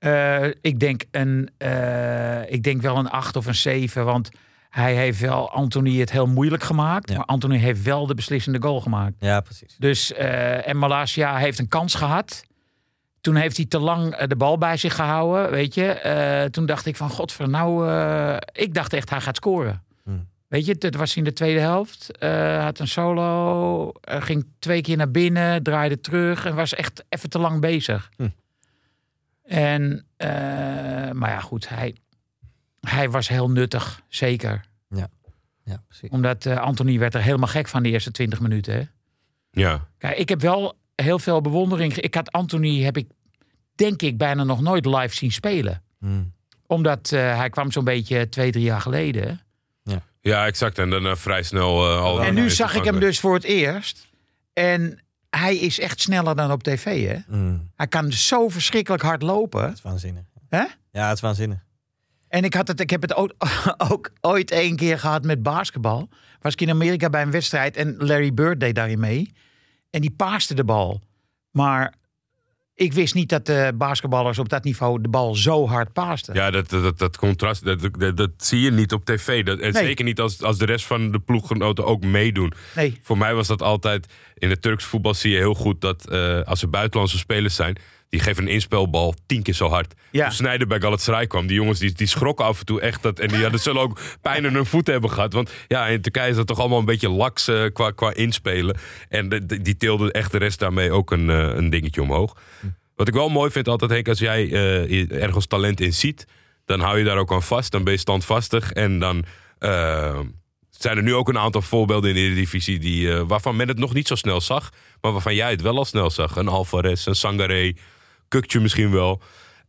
Ik denk wel een 8 of een 7, want... Hij heeft wel Anthony het heel moeilijk gemaakt. Ja. Maar Anthony heeft wel de beslissende goal gemaakt. Ja, precies. Dus, en Malasia heeft een kans gehad. Toen heeft hij te lang de bal bij zich gehouden. Weet je. Toen dacht ik van, ik dacht echt hij gaat scoren. Weet je, het was in de tweede helft. Had een solo. Ging 2 keer naar binnen. Draaide terug. En was echt even te lang bezig. En, maar ja, goed. Hij was heel nuttig, zeker. Ja, precies. Omdat Anthony werd er helemaal gek van de eerste 20 minuten. Hè? Ja. Kijk, ik heb wel heel veel bewondering. Anthony denk ik, bijna nog nooit live zien spelen. Omdat hij kwam zo'n beetje 2-3 jaar geleden. Ja, exact. En dan vrij snel al... En nu zag ik hem dus voor het eerst. En hij is echt sneller dan op tv, hè? Hij kan zo verschrikkelijk hard lopen. Dat is waanzinnig. Hè? Ja, het is waanzinnig. En ik heb het ook ooit 1 keer gehad met basketbal. Was ik in Amerika bij een wedstrijd en Larry Bird deed daarin mee. En die paaste de bal. Maar ik wist niet dat de basketballers op dat niveau de bal zo hard paasten. Ja, dat contrast, dat zie je niet op tv. En zeker niet als de rest van de ploeggenoten ook meedoen. Nee. Voor mij was dat altijd... In het Turks voetbal zie je heel goed dat als er buitenlandse spelers zijn... Die geven een inspelbal 10 keer zo hard. Ja. Toen Sneijder bij Galatasaray kwam. Die jongens die schrokken af en toe echt. En die zullen ook pijn in hun voeten hebben gehad. Want ja, in Turkije is dat toch allemaal een beetje laks qua inspelen. En die tilde echt de rest daarmee ook een dingetje omhoog. Wat ik wel mooi vind altijd, Henk, als jij ergens talent in ziet... dan hou je daar ook aan vast. Dan ben je standvastig. En dan... zijn er nu ook een aantal voorbeelden in de Eredivisie... waarvan men het nog niet zo snel zag... maar waarvan jij het wel al snel zag. Een Alvarez, een Sangaré... Kukje misschien wel.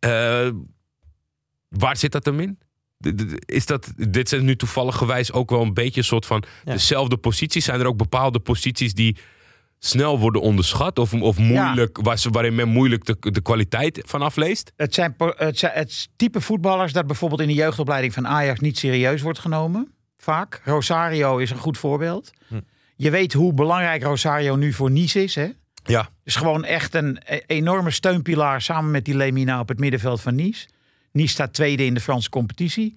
Waar zit dat hem in? Dit zijn nu toevallig gewijs ook wel een beetje een soort van dezelfde posities. Zijn er ook bepaalde posities die snel worden onderschat? Of moeilijk, waarin men moeilijk de kwaliteit van afleest? Het type voetballers dat bijvoorbeeld in de jeugdopleiding van Ajax niet serieus wordt genomen. Vaak. Rosario is een goed voorbeeld. Je weet hoe belangrijk Rosario nu voor Nice is, hè? Ja. Dus gewoon echt een enorme steunpilaar samen met die Lemina op het middenveld van Nice. Nice staat tweede in de Franse competitie.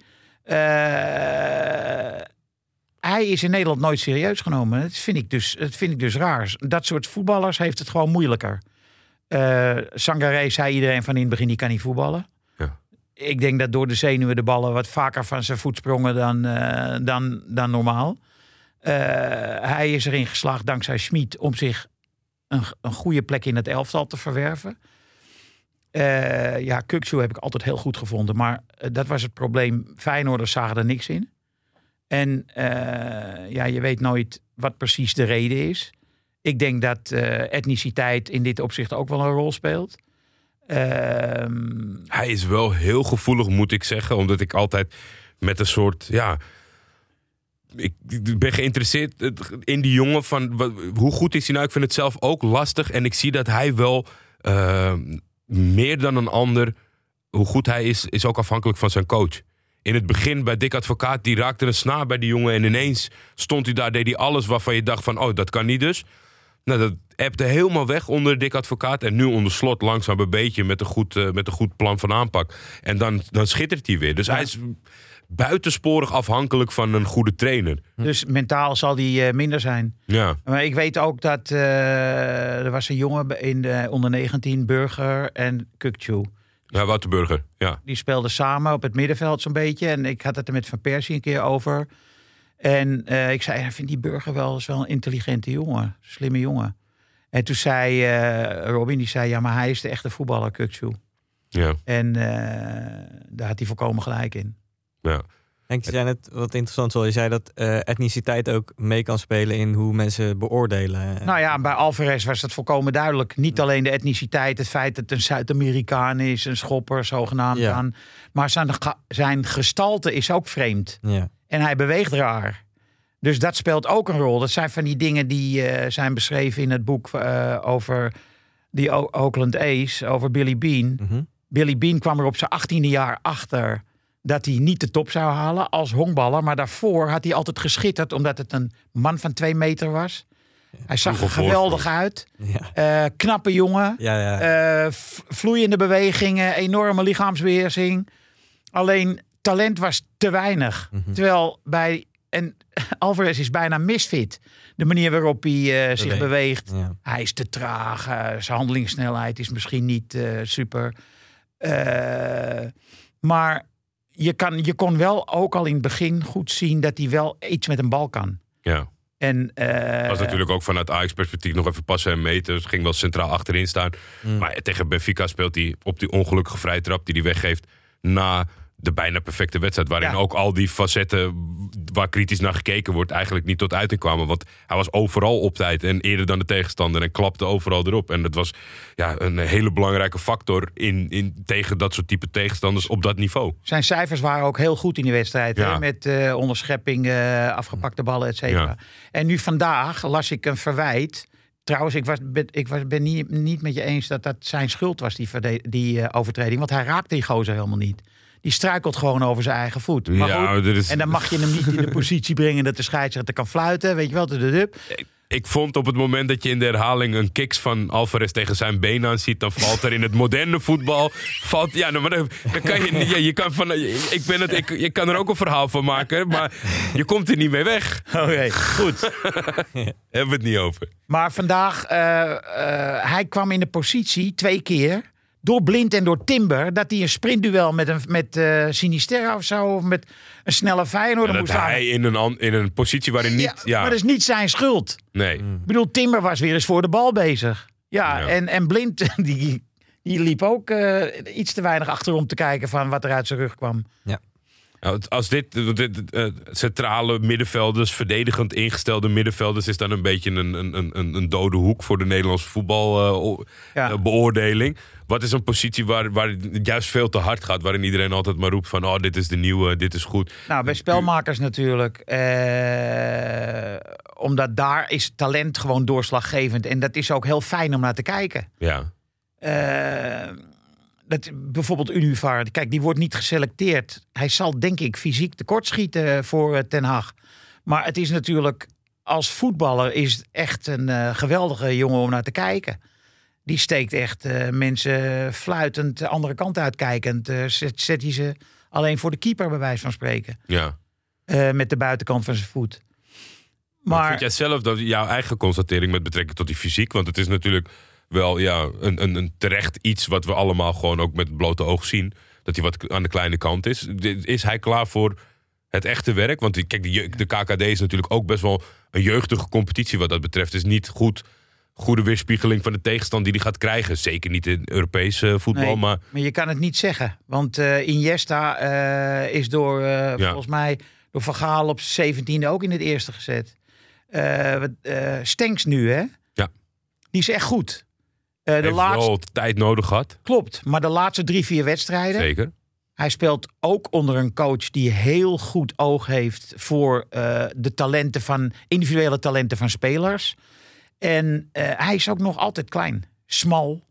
Hij is in Nederland nooit serieus genomen. Dat vind ik dus raar. Dat soort voetballers heeft het gewoon moeilijker. Sangaré zei iedereen van in het begin, die kan niet voetballen. Ja. Ik denk dat door de zenuwen de ballen wat vaker van zijn voet sprongen dan normaal. Hij is erin geslaagd dankzij Schmid om zich een goede plek in het elftal te verwerven. Kukçu heb ik altijd heel goed gevonden. Maar dat was het probleem. Feyenoorders zagen er niks in. En je weet nooit wat precies de reden is. Ik denk dat etniciteit in dit opzicht ook wel een rol speelt. Hij is wel heel gevoelig, moet ik zeggen. Omdat ik altijd met een soort... Ik ben geïnteresseerd in die jongen van... hoe goed is hij nou? Ik vind het zelf ook lastig. En ik zie dat hij wel meer dan een ander... Hoe goed hij is ook afhankelijk van zijn coach. In het begin bij Dick Advocaat, die raakte een snaar bij die jongen. En ineens stond hij daar, deed hij alles waarvan je dacht van... oh, dat kan niet dus. Nou, dat ebte helemaal weg onder Dick Advocaat. En nu onder Slot langzaam een beetje met een goed plan van aanpak. En dan schittert hij weer. Dus hij is buitensporig afhankelijk van een goede trainer. Dus mentaal zal die minder zijn. Ja. Maar ik weet ook dat er was een jongen in de onder 19, Burger en Kukçu. Ja, Wouter Burger, ja. Die speelden samen op het middenveld zo'n beetje. En ik had het er met Van Persie een keer over. En ik zei, ik vind die Burger wel een intelligente jongen. Slimme jongen. En toen zei Robin, die zei, ja, maar hij is de echte voetballer, Kukçu. Ja. En daar had hij volkomen gelijk in. Ja. Henk, je zei net wat interessant, zoals je zei dat etniciteit ook mee kan spelen in hoe mensen beoordelen. Nou ja, bij Alvarez was het volkomen duidelijk. Niet alleen de etniciteit, het feit dat het een Zuid-Amerikaan is, een schopper zogenaamd aan. Maar zijn gestalte is ook vreemd. Ja. En hij beweegt raar. Dus dat speelt ook een rol. Dat zijn van die dingen die zijn beschreven in het boek over die Oakland A's, over Billy Beane. Mm-hmm. Billy Beane kwam er op zijn 18e jaar achter dat hij niet de top zou halen als honkballer. Maar daarvoor had hij altijd geschitterd, omdat het een man van 2 meter was. Hij zag er geweldig uit. Ja. Knappe jongen. Ja. Vloeiende bewegingen, enorme lichaamsbeheersing. Alleen talent was te weinig. Mm-hmm. Terwijl en Alvarez is bijna misfit. De manier waarop hij zich beweegt. Ja. Hij is te traag. Zijn handelingssnelheid is misschien niet super. Maar je kon wel ook al in het begin goed zien dat hij wel iets met een bal kan. Ja. En was natuurlijk ook vanuit Ajax-perspectief nog even passen en meten. Dus ging wel centraal achterin staan. Maar tegen Benfica speelt hij op die ongelukkige vrije trap die hij weggeeft na de bijna perfecte wedstrijd. Waarin ook al die facetten waar kritisch naar gekeken wordt eigenlijk niet tot uiting kwamen. Want hij was overal op tijd en eerder dan de tegenstander en klapte overal erop. En dat was een hele belangrijke factor tegen dat soort type tegenstanders op dat niveau. Zijn cijfers waren ook heel goed in die wedstrijd. Ja. Hè? Met onderschepping, afgepakte ballen, et cetera. Ja. En nu vandaag las ik een verwijt. Trouwens, ik ben niet met je eens dat zijn schuld was, die overtreding. Want hij raakte die gozer helemaal niet. Die struikelt gewoon over zijn eigen voet. Maar goed, en dan mag je hem niet in de positie brengen dat de scheidsrechter kan fluiten. Weet je wel, Ik vond op het moment dat je in de herhaling een kicks van Alvarez tegen zijn been aan ziet, dan valt er in het moderne voetbal. Dan kan je kan er ook een verhaal van maken, maar je komt er niet mee weg. Oké, goed. Hebben we het niet over. Maar vandaag, hij kwam in de positie 2 keer. Door Blind en door Timber, dat hij een sprintduel met Sinisterra of zo, of met een snelle Feyenoorder moest staan. Dat hij in een positie waarin niet... Ja, maar dat is niet zijn schuld. Nee. Ik bedoel, Timber was weer eens voor de bal bezig. Ja. En Blind, die liep ook iets te weinig achterom te kijken van wat er uit zijn rug kwam. Ja. Als dit centrale middenvelders, verdedigend ingestelde middenvelders, is dan een beetje een dode hoek voor de Nederlandse voetbalbeoordeling. Wat is een positie waar het juist veel te hard gaat, waarin iedereen altijd maar roept van dit is de nieuwe, dit is goed. Nou, bij spelmakers natuurlijk. Omdat daar is talent gewoon doorslaggevend. En dat is ook heel fijn om naar te kijken. Ja. Bijvoorbeeld Univar, kijk, die wordt niet geselecteerd. Hij zal, denk ik, fysiek tekortschieten voor Ten Hag. Maar het is natuurlijk als voetballer is het echt een geweldige jongen om naar te kijken. Die steekt echt mensen fluitend de andere kant uitkijkend. Zet hij ze alleen voor de keeper bij wijze van spreken. Ja. Met de buitenkant van zijn voet. Maar vind jij zelf dat jouw eigen constatering met betrekking tot die fysiek? Want het is natuurlijk wel een terecht iets wat we allemaal gewoon ook met het blote oog zien. Dat hij wat aan de kleine kant is. Is hij klaar voor het echte werk? Want kijk, de KKD is natuurlijk ook best wel een jeugdige competitie wat dat betreft. Het is niet goede weerspiegeling van de tegenstand die hij gaat krijgen. Zeker niet in Europees voetbal. Nee, maar je kan het niet zeggen. Want Iniesta is volgens mij door Van Gaal op 17e ook in het eerste gezet. Stenks nu, hè? Ja. Die is echt goed. Heeft wel tijd nodig gehad. Klopt, maar de laatste 3-4 wedstrijden. Zeker. Hij speelt ook onder een coach die heel goed oog heeft voor de individuele talenten van spelers. En hij is ook nog altijd klein, smal,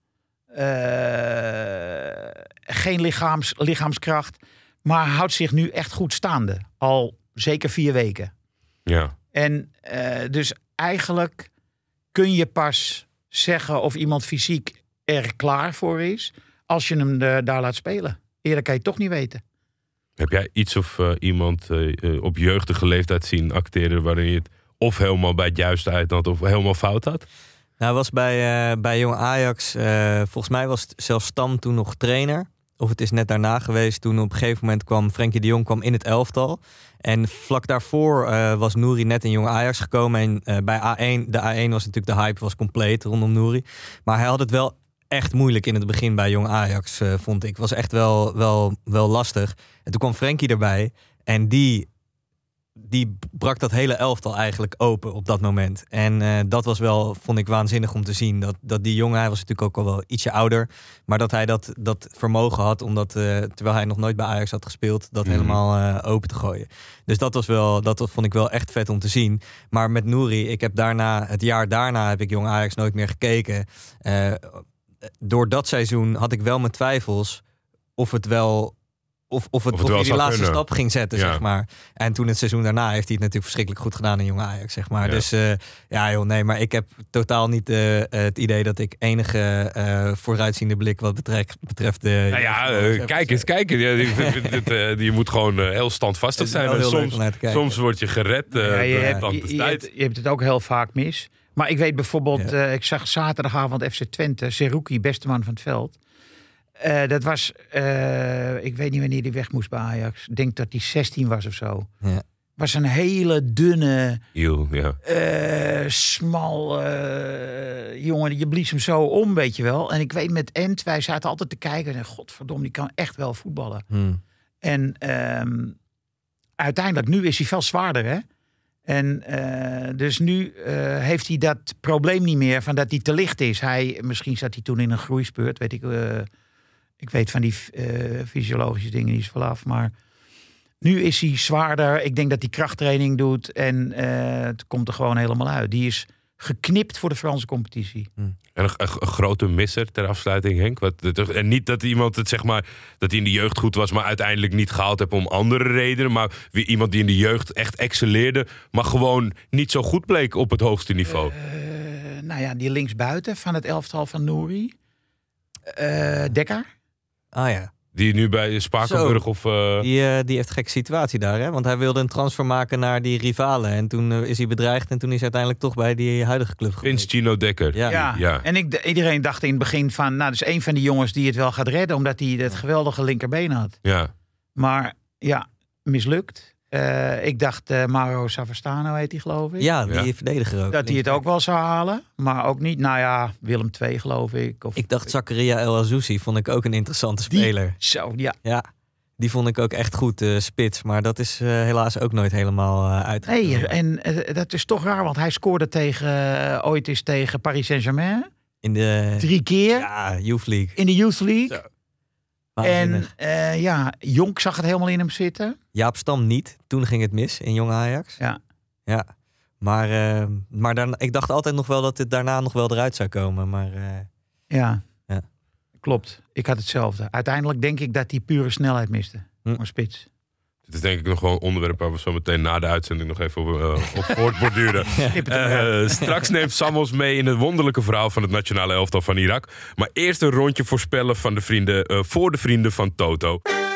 geen lichaamskracht, maar houdt zich nu echt goed staande. Al zeker 4 weken. Ja. En dus eigenlijk kun je pas zeggen of iemand fysiek er klaar voor is als je hem daar laat spelen. Eerder kan je het toch niet weten. Heb jij iets of iemand op jeugdige leeftijd zien acteren waarin je het of helemaal bij het juiste uit had of helemaal fout had? Nou, was bij Jong Ajax, volgens mij was het zelfs Stam toen nog trainer. Of het is net daarna geweest. Toen op een gegeven moment kwam Frenkie de Jong in het elftal. En vlak daarvoor was Nouri net in Jong Ajax gekomen. En bij de A1 was natuurlijk de hype was compleet rondom Nouri. Maar hij had het wel echt moeilijk in het begin bij Jong Ajax, vond ik. Was echt wel lastig. En toen kwam Frenkie erbij. En die brak dat hele elftal eigenlijk open op dat moment. En dat was wel, vond ik, waanzinnig om te zien. Dat die jongen, hij was natuurlijk ook al wel ietsje ouder. Maar dat hij dat vermogen had, omdat terwijl hij nog nooit bij Ajax had gespeeld, dat helemaal open te gooien. Dus dat vond ik wel echt vet om te zien. Maar met Nouri, ik heb het jaar daarna heb ik Jong Ajax nooit meer gekeken. Door dat seizoen had ik wel mijn twijfels of het wel Of hij die laatste stap ging zetten, zeg maar. En toen het seizoen daarna heeft hij het natuurlijk verschrikkelijk goed gedaan in Jong Ajax, zeg maar. Ja. Dus maar ik heb totaal niet het idee dat ik enige vooruitziende blik wat betreft de... Kijk eens. Je moet gewoon heel standvastig zijn. En soms word je gered. Je hebt het ook heel vaak mis. Maar ik weet bijvoorbeeld, ik zag zaterdagavond FC Twente, Seruki, beste man van het veld. Dat was, ik weet niet wanneer hij weg moest bij Ajax. Ik denk dat hij 16 was of zo. Ja. Was een hele dunne, smal jongen. Je blies hem zo om, weet je wel. En ik weet met Ent, wij zaten altijd te kijken. En godverdomme, die kan echt wel voetballen. En uiteindelijk, nu is hij veel zwaarder, hè. En dus nu heeft hij dat probleem niet meer van dat hij te licht is. Misschien zat hij toen in een groeispeurt, weet ik. Ik weet van die fysiologische dingen niet zo af, maar nu is hij zwaarder. Ik denk dat hij krachttraining doet en het komt er gewoon helemaal uit. Die is geknipt voor de Franse competitie. En een grote misser ter afsluiting, Henk. En niet dat iemand het, zeg maar, dat hij in de jeugd goed was, maar uiteindelijk niet gehaald heeft om andere redenen. Maar wie iemand die in de jeugd echt excelleerde, maar gewoon niet zo goed bleek op het hoogste niveau. Die linksbuiten van het elftal van Nouri. Dekker. Ah ja. Die nu bij Spakenburg of... Die heeft een gekke situatie daar, hè? Want hij wilde een transfer maken naar die rivalen. En toen is hij bedreigd en toen is hij uiteindelijk toch bij die huidige club geweest. Prins Gino Dekker. Ja. En iedereen dacht in het begin van, dat is een van die jongens die het wel gaat redden, omdat hij dat geweldige linkerbeen had. Ja. Maar mislukt. Ik dacht, Mauro Savastano heet hij, geloof ik. Ja, die verdediger ook. Dat hij het ook wel zou halen, maar ook niet. Willem II, geloof ik. Ik dacht Zakaria El Azoussi, vond ik ook een interessante speler. Ja, die vond ik ook echt goed, spits. Maar dat is helaas ook nooit helemaal uitgekomen. Nee, en dat is toch raar, want hij scoorde ooit eens tegen Paris Saint-Germain. 3 keer. Ja, Youth League. In de Youth League. Zo. En Jonk zag het helemaal in hem zitten. Jaap Stam niet. Toen ging het mis in Jong Ajax. Ja. Maar dan, ik dacht altijd nog wel dat het daarna nog wel eruit zou komen. Maar, ja, klopt. Ik had hetzelfde. Uiteindelijk denk ik dat hij pure snelheid miste. Voor spits. Dit is denk ik nog wel een onderwerp waar we zo meteen na de uitzending nog even op voortborduren. Straks neemt Sam ons mee in het wonderlijke verhaal van het nationale elftal van Irak. Maar eerst een rondje voorspellen van de vrienden, voor de vrienden van Toto.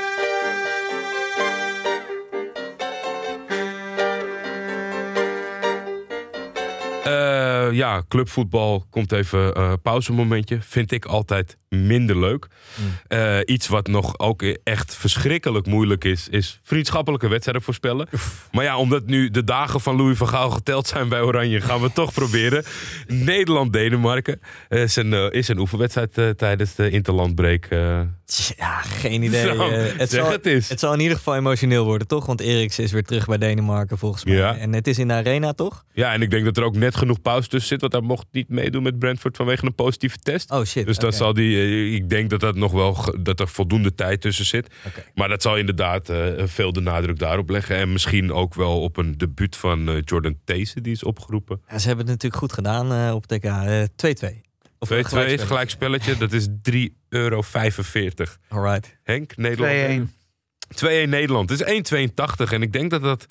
Clubvoetbal komt even pauzemomentje. Vind ik altijd minder leuk. Iets wat nog ook echt verschrikkelijk moeilijk is vriendschappelijke wedstrijden voorspellen. Maar ja, omdat nu de dagen van Louis van Gaal geteld zijn bij Oranje, gaan we het toch proberen. Nederland-Denemarken is een oefenwedstrijd tijdens de interlandbreak. Ja, geen idee. Het zal in ieder geval emotioneel worden, toch? Want Eriksen is weer terug bij Denemarken, volgens mij. Ja. En het is in de arena, toch? Ja, en ik denk dat er ook net genoeg pauze tussen zit, want hij mocht niet meedoen met Brentford vanwege een positieve test. Oh shit. Dus dan zal ik denk dat er voldoende tijd tussen zit. Okay. Maar dat zal inderdaad veel de nadruk daarop leggen. En misschien ook wel op een debuut van Jordan These, die is opgeroepen. Ja, ze hebben het natuurlijk goed gedaan op TK. 2-2. 2-2 is gelijkspelletje. Dat is €3,45. Alright. Henk, Nederland. 2-1 Nederland. Het is 1,82. En ik denk dat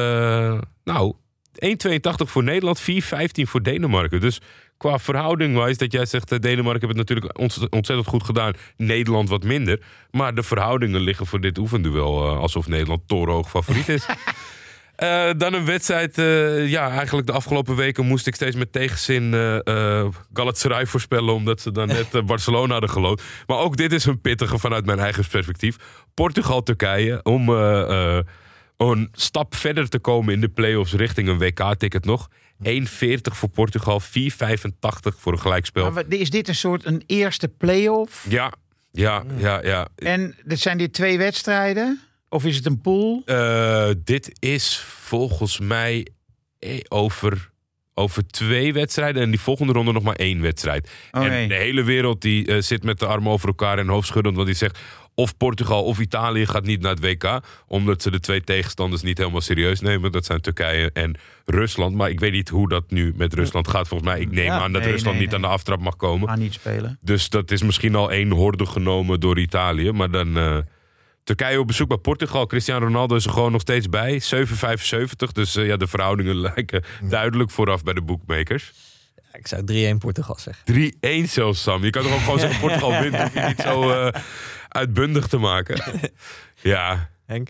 1,82 voor Nederland, 4,15 voor Denemarken. Dus qua verhouding-wise, dat jij zegt, Denemarken heeft het natuurlijk ontzettend goed gedaan. Nederland wat minder. Maar de verhoudingen liggen voor dit oefenduel alsof Nederland torenhoog favoriet is. Dan een wedstrijd. Eigenlijk de afgelopen weken moest ik steeds met tegenzin Galatasaray voorspellen, omdat ze dan net Barcelona hadden geloot. Maar ook dit is een pittige vanuit mijn eigen perspectief. Portugal-Turkije, om een stap verder te komen in de play-offs richting een WK-ticket nog. 1,40 voor Portugal, 4,85 voor een gelijkspel. Maar is dit een eerste play-off? Ja. En zijn dit 2 wedstrijden? Of is het een pool? Dit is volgens mij over 2 wedstrijden. En die volgende ronde nog maar 1 wedstrijd. En de hele wereld die zit met de armen over elkaar en hoofdschuddend. Want die zegt of Portugal of Italië gaat niet naar het WK. Omdat ze de 2 tegenstanders niet helemaal serieus nemen. Dat zijn Turkije en Rusland. Maar ik weet niet hoe dat nu met Rusland gaat. Volgens mij, ik neem aan dat Rusland niet aan de aftrap mag komen. Gaan niet spelen. Dus dat is misschien al 1 horde genomen door Italië. Maar dan Turkije op bezoek bij Portugal. Cristiano Ronaldo is er gewoon nog steeds bij. 7,75. Dus de verhoudingen lijken duidelijk vooraf bij de bookmakers. Ja, ik zou 3-1 Portugal zeggen. 3-1 zelfs, Sam. Je kan toch ook gewoon zeggen Portugal wint. Hoef je niet zo uitbundig te maken. Ja. Henk?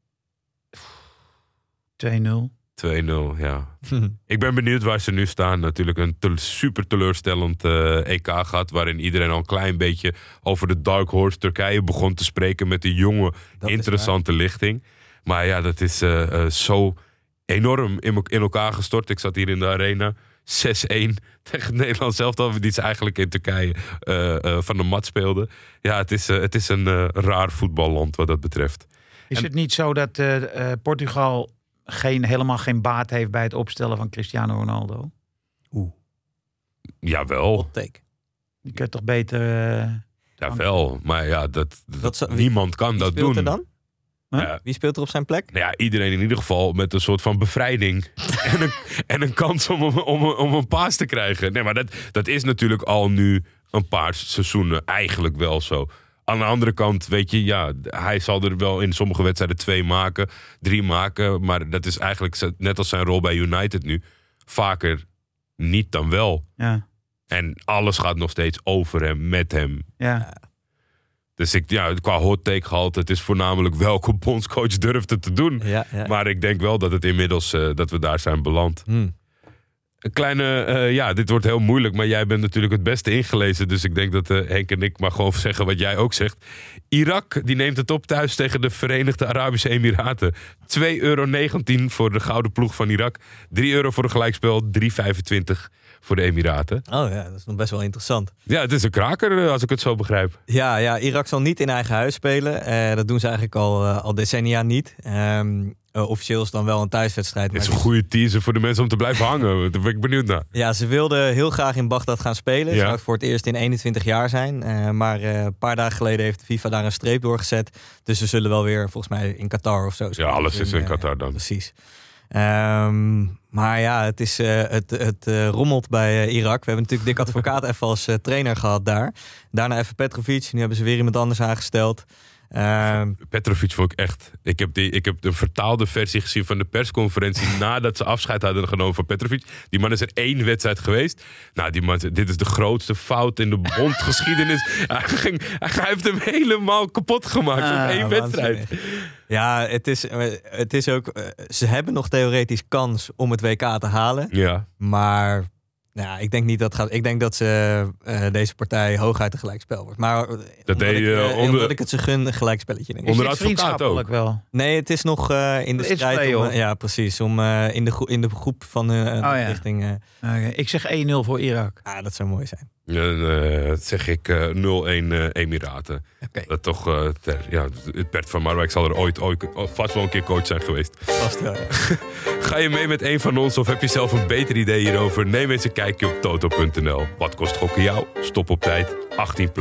2-0. 2-0, ja. Ik ben benieuwd waar ze nu staan. Natuurlijk een super teleurstellend EK gehad, waarin iedereen al een klein beetje over de Dark Horse Turkije begon te spreken met die jonge, interessante lichting. Maar ja, dat is zo enorm in elkaar gestort. Ik zat hier in de arena. 6-1 tegen het Nederlands elftal, die ze eigenlijk in Turkije van de mat speelden. Ja, het is een raar voetballand wat dat betreft. Is het niet zo dat Portugal helemaal geen baat heeft bij het opstellen van Cristiano Ronaldo? Jawel. Hot take. Die kun je toch beter... Jawel, maar ja, niemand kan dat doen. Wie speelt er dan? Ja. Wie speelt er op zijn plek? Nou ja, iedereen in ieder geval met een soort van bevrijding. en een kans om een paas te krijgen. Nee, maar dat is natuurlijk al nu een paar seizoenen eigenlijk wel zo. Aan de andere kant, weet je, ja, hij zal er wel in sommige wedstrijden 2 maken, 3 maken. Maar dat is eigenlijk net als zijn rol bij United nu. Vaker niet dan wel. Ja. En alles gaat nog steeds over hem, met hem. Ja. Dus qua hot take gehalte, het is voornamelijk welke bondscoach durft het te doen. Ja. Maar ik denk wel dat het inmiddels, dat we daar zijn beland. Een kleine, dit wordt heel moeilijk, maar jij bent natuurlijk het beste ingelezen. Dus ik denk dat Henk en ik maar gewoon zeggen wat jij ook zegt. Irak, die neemt het op thuis tegen de Verenigde Arabische Emiraten. €2,19 voor de gouden ploeg van Irak. €3 voor een gelijkspel, 3,25 voor de Emiraten. Oh ja, dat is nog best wel interessant. Ja, het is een kraker als ik het zo begrijp. Ja, Irak zal niet in eigen huis spelen. Dat doen ze eigenlijk al decennia niet. Officieel is het dan wel een thuiswedstrijd. Het is een goede teaser voor de mensen om te blijven hangen. Daar ben ik benieuwd naar. Ja, ze wilden heel graag in Bagdad gaan spelen. Zou het voor het eerst in 21 jaar zijn. Maar een paar dagen geleden heeft de FIFA daar een streep doorgezet. Dus ze zullen wel weer, volgens mij, in Qatar of zo spelen. Ja, alles is in Qatar dan. Precies. Maar ja, het rommelt bij Irak. We hebben natuurlijk Dick Advocaat even als trainer gehad daar. Daarna even Petrovic. Nu hebben ze weer iemand anders aangesteld. Petrovic vond ik echt... Ik heb de vertaalde versie gezien van de persconferentie nadat ze afscheid hadden genomen van Petrovic. Die man is er 1 wedstrijd geweest. Nou, die man, dit is de grootste fout in de bondgeschiedenis. Hij heeft hem helemaal kapot gemaakt op 1 wedstrijd. Ja, het is ook... Ze hebben nog theoretisch kans om het WK te halen. Ja. Maar... Nou, ik denk niet dat het gaat. Ik denk dat deze partij hooguit een gelijkspel wordt. Maar omdat ik het ze gun, een gelijkspelletje. Denk ik. Onder advocaat ook wel. Nee, het is nog in de strijd. Ja, precies. Om in de groep van richting... Ik zeg 1-0 voor Irak. Ah, dat zou mooi zijn. Zeg ik 0-1 Emiraten. Okay. Dat toch... het Bert van Marwijk zal er ooit vast wel een keer coach zijn geweest. Vast wel, ja. Ga je mee met een van ons of heb je zelf een beter idee hierover? Neem eens een kijkje op toto.nl. Wat kost gokken jou? Stop op tijd. 18+.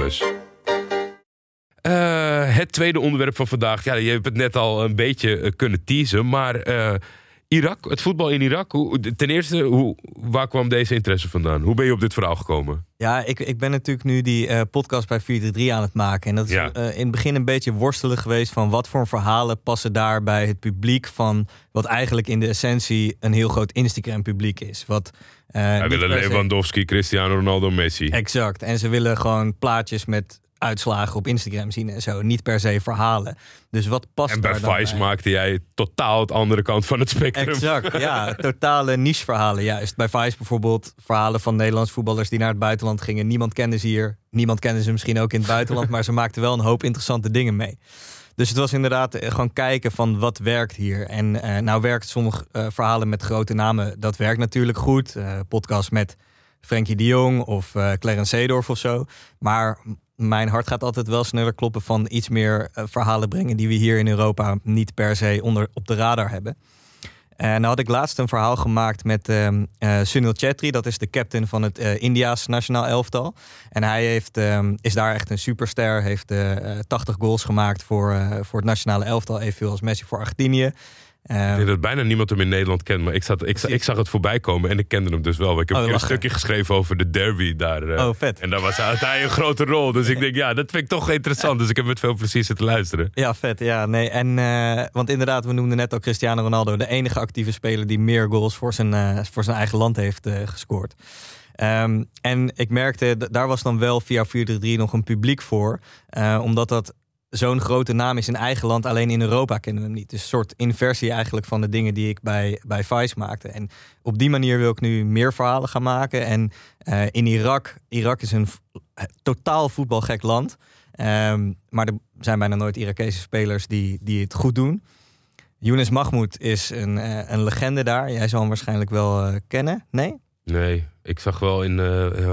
Het tweede onderwerp van vandaag. Ja, je hebt het net al een beetje kunnen teasen. Maar Irak, het voetbal in Irak. Ten eerste, waar kwam deze interesse vandaan? Hoe ben je op dit verhaal gekomen? Ja, ik ben natuurlijk nu die podcast bij 433 aan het maken. En dat is in het begin een beetje worstelen geweest van wat voor verhalen passen daar bij het publiek van wat eigenlijk in de essentie een heel groot Instagram publiek is. Wij willen Lewandowski, Cristiano Ronaldo, Messi. Exact. En ze willen gewoon plaatjes met uitslagen op Instagram zien en zo. Niet per se verhalen. Dus wat past en bij daar dan Vice bij? maakte jij totaal het andere kant van het spectrum. Exact, ja. Totale niche verhalen juist. Bij Vice bijvoorbeeld verhalen van Nederlandse voetballers die naar het buitenland gingen. Niemand kende ze hier. Niemand kende ze misschien ook in het buitenland. Maar ze maakten wel een hoop interessante dingen mee. Dus het was inderdaad gewoon kijken van wat werkt hier. En nou werkt sommige verhalen met grote namen. Dat werkt natuurlijk goed. Podcast met Frenkie de Jong of Clarence Seedorf of zo. Maar mijn hart gaat altijd wel sneller kloppen van iets meer verhalen brengen die we hier in Europa niet per se op de radar hebben. En nou had ik laatst een verhaal gemaakt met Sunil Chetri. Dat is de captain van het India's nationaal elftal. En hij is daar echt een superster. Heeft 80 goals gemaakt voor het nationale elftal. Evenveel als Messi voor Argentinië. Ik denk dat bijna niemand hem in Nederland kent. Maar ik zag het voorbij komen en ik kende hem dus wel. Ik heb een stukje geschreven over de derby daar. Vet. En daar had hij een grote rol. Dus ik denk, dat vind ik toch interessant. Dus ik heb met veel plezier zitten luisteren. Ja, vet. Ja, nee. En, want inderdaad, we noemden net ook Cristiano Ronaldo. De enige actieve speler die meer goals voor zijn eigen land heeft gescoord. En ik merkte, daar was dan wel via 433 nog een publiek voor. Omdat dat zo'n grote naam is in eigen land, alleen in Europa kennen we hem niet. Dus een soort inversie eigenlijk van de dingen die ik bij Vice maakte. En op die manier wil ik nu meer verhalen gaan maken. En in Irak is een totaal voetbalgek land. Maar er zijn bijna nooit Irakese spelers die het goed doen. Younes Mahmoud is een legende daar. Jij zal hem waarschijnlijk wel kennen, nee? Nee, ik zag wel in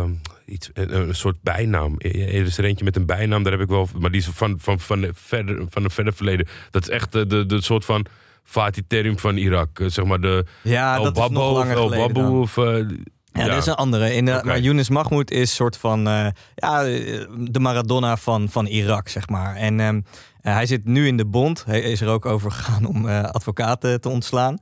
een soort bijnaam. Er is er eentje met een bijnaam, daar heb ik wel... Maar die is van een verder verleden. Dat is echt de soort van Fatih Terim van Irak. Zeg maar de El Babbo of El Babu of... Ja, dat is een andere. Okay. Maar Younes Mahmoud is soort van de Maradona van Irak, zeg maar. En hij zit nu in de bond. Hij is er ook over gegaan om advocaten te ontslaan.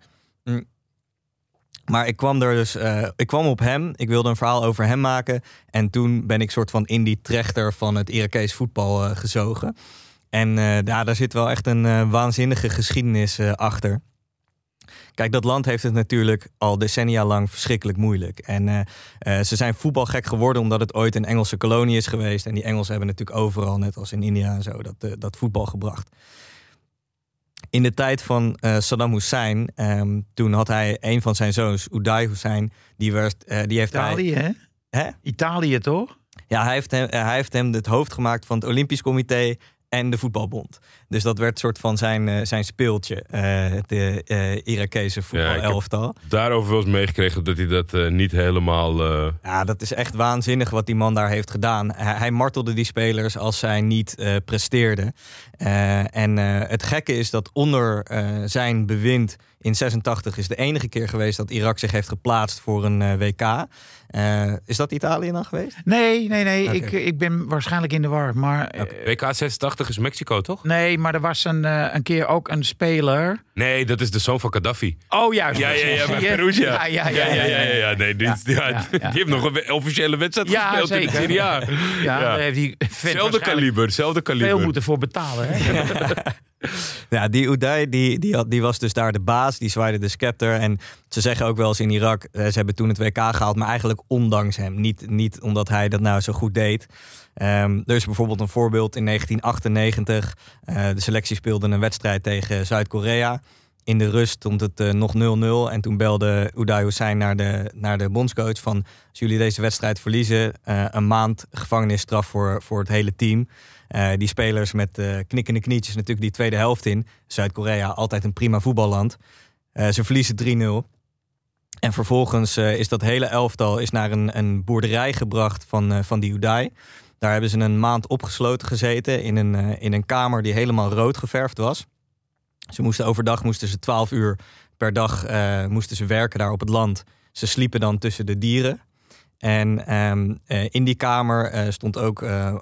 Maar ik kwam op hem. Ik wilde een verhaal over hem maken. En toen ben ik soort van in die trechter van het Irakees voetbal gezogen. En daar zit wel echt een waanzinnige geschiedenis achter. Kijk, dat land heeft het natuurlijk al decennia lang verschrikkelijk moeilijk. En ze zijn voetbalgek geworden omdat het ooit een Engelse kolonie is geweest. En die Engelsen hebben natuurlijk overal, net als in India en zo, dat voetbal gebracht. In de tijd van Saddam Hussein, toen had hij een van zijn zoons, Uday Hussein, die heeft Italië, hè? Italië, toch? Ja, hij heeft hem het hoofd gemaakt van het Olympisch Comité en de voetbalbond. Dus dat werd soort van zijn speeltje, de Irakese voetbalelftal. Ja, ik heb daarover wel eens meegekregen dat hij dat niet helemaal... Ja, dat is echt waanzinnig wat die man daar heeft gedaan. Hij martelde die spelers als zij niet presteerden. En het gekke is dat onder zijn bewind in 86 is de enige keer geweest dat Irak zich heeft geplaatst voor een WK. Is dat Italië dan geweest? Nee. Okay. Ik ben waarschijnlijk in de war. Maar, WK 86 is Mexico, toch? Nee, Nee, maar er was een keer ook een speler. Nee, dat is de zoon van Gaddafi. Oh, juist. Ja, bij Perugia. Ja. Nee, die heeft nog een officiële wedstrijd gespeeld in de Serie A. Ja, daar heeft die Hetzelfde kaliber. Veel moeten voor betalen, hè? Ja, die Uday, die was dus daar de baas. Die zwaaide de scepter. En ze zeggen ook wel eens in Irak, ze hebben toen het WK gehaald, maar eigenlijk ondanks hem. Niet omdat hij dat nou zo goed deed. Er is bijvoorbeeld een voorbeeld in 1998. De selectie speelde een wedstrijd tegen Zuid-Korea. In de rust stond het nog 0-0. En toen belde Uday Hussein naar de bondscoach van, als jullie deze wedstrijd verliezen, een maand gevangenisstraf voor het hele team. Die spelers met knikkende knietjes natuurlijk die tweede helft in. Zuid-Korea, altijd een prima voetballand. Ze verliezen 3-0. En vervolgens is dat hele elftal naar een boerderij gebracht van die Uday. Daar hebben ze een maand opgesloten gezeten in een kamer die helemaal rood geverfd was. Overdag moesten ze 12 uur per dag moesten ze werken daar op het land. Ze sliepen dan tussen de dieren. En in die kamer stond ook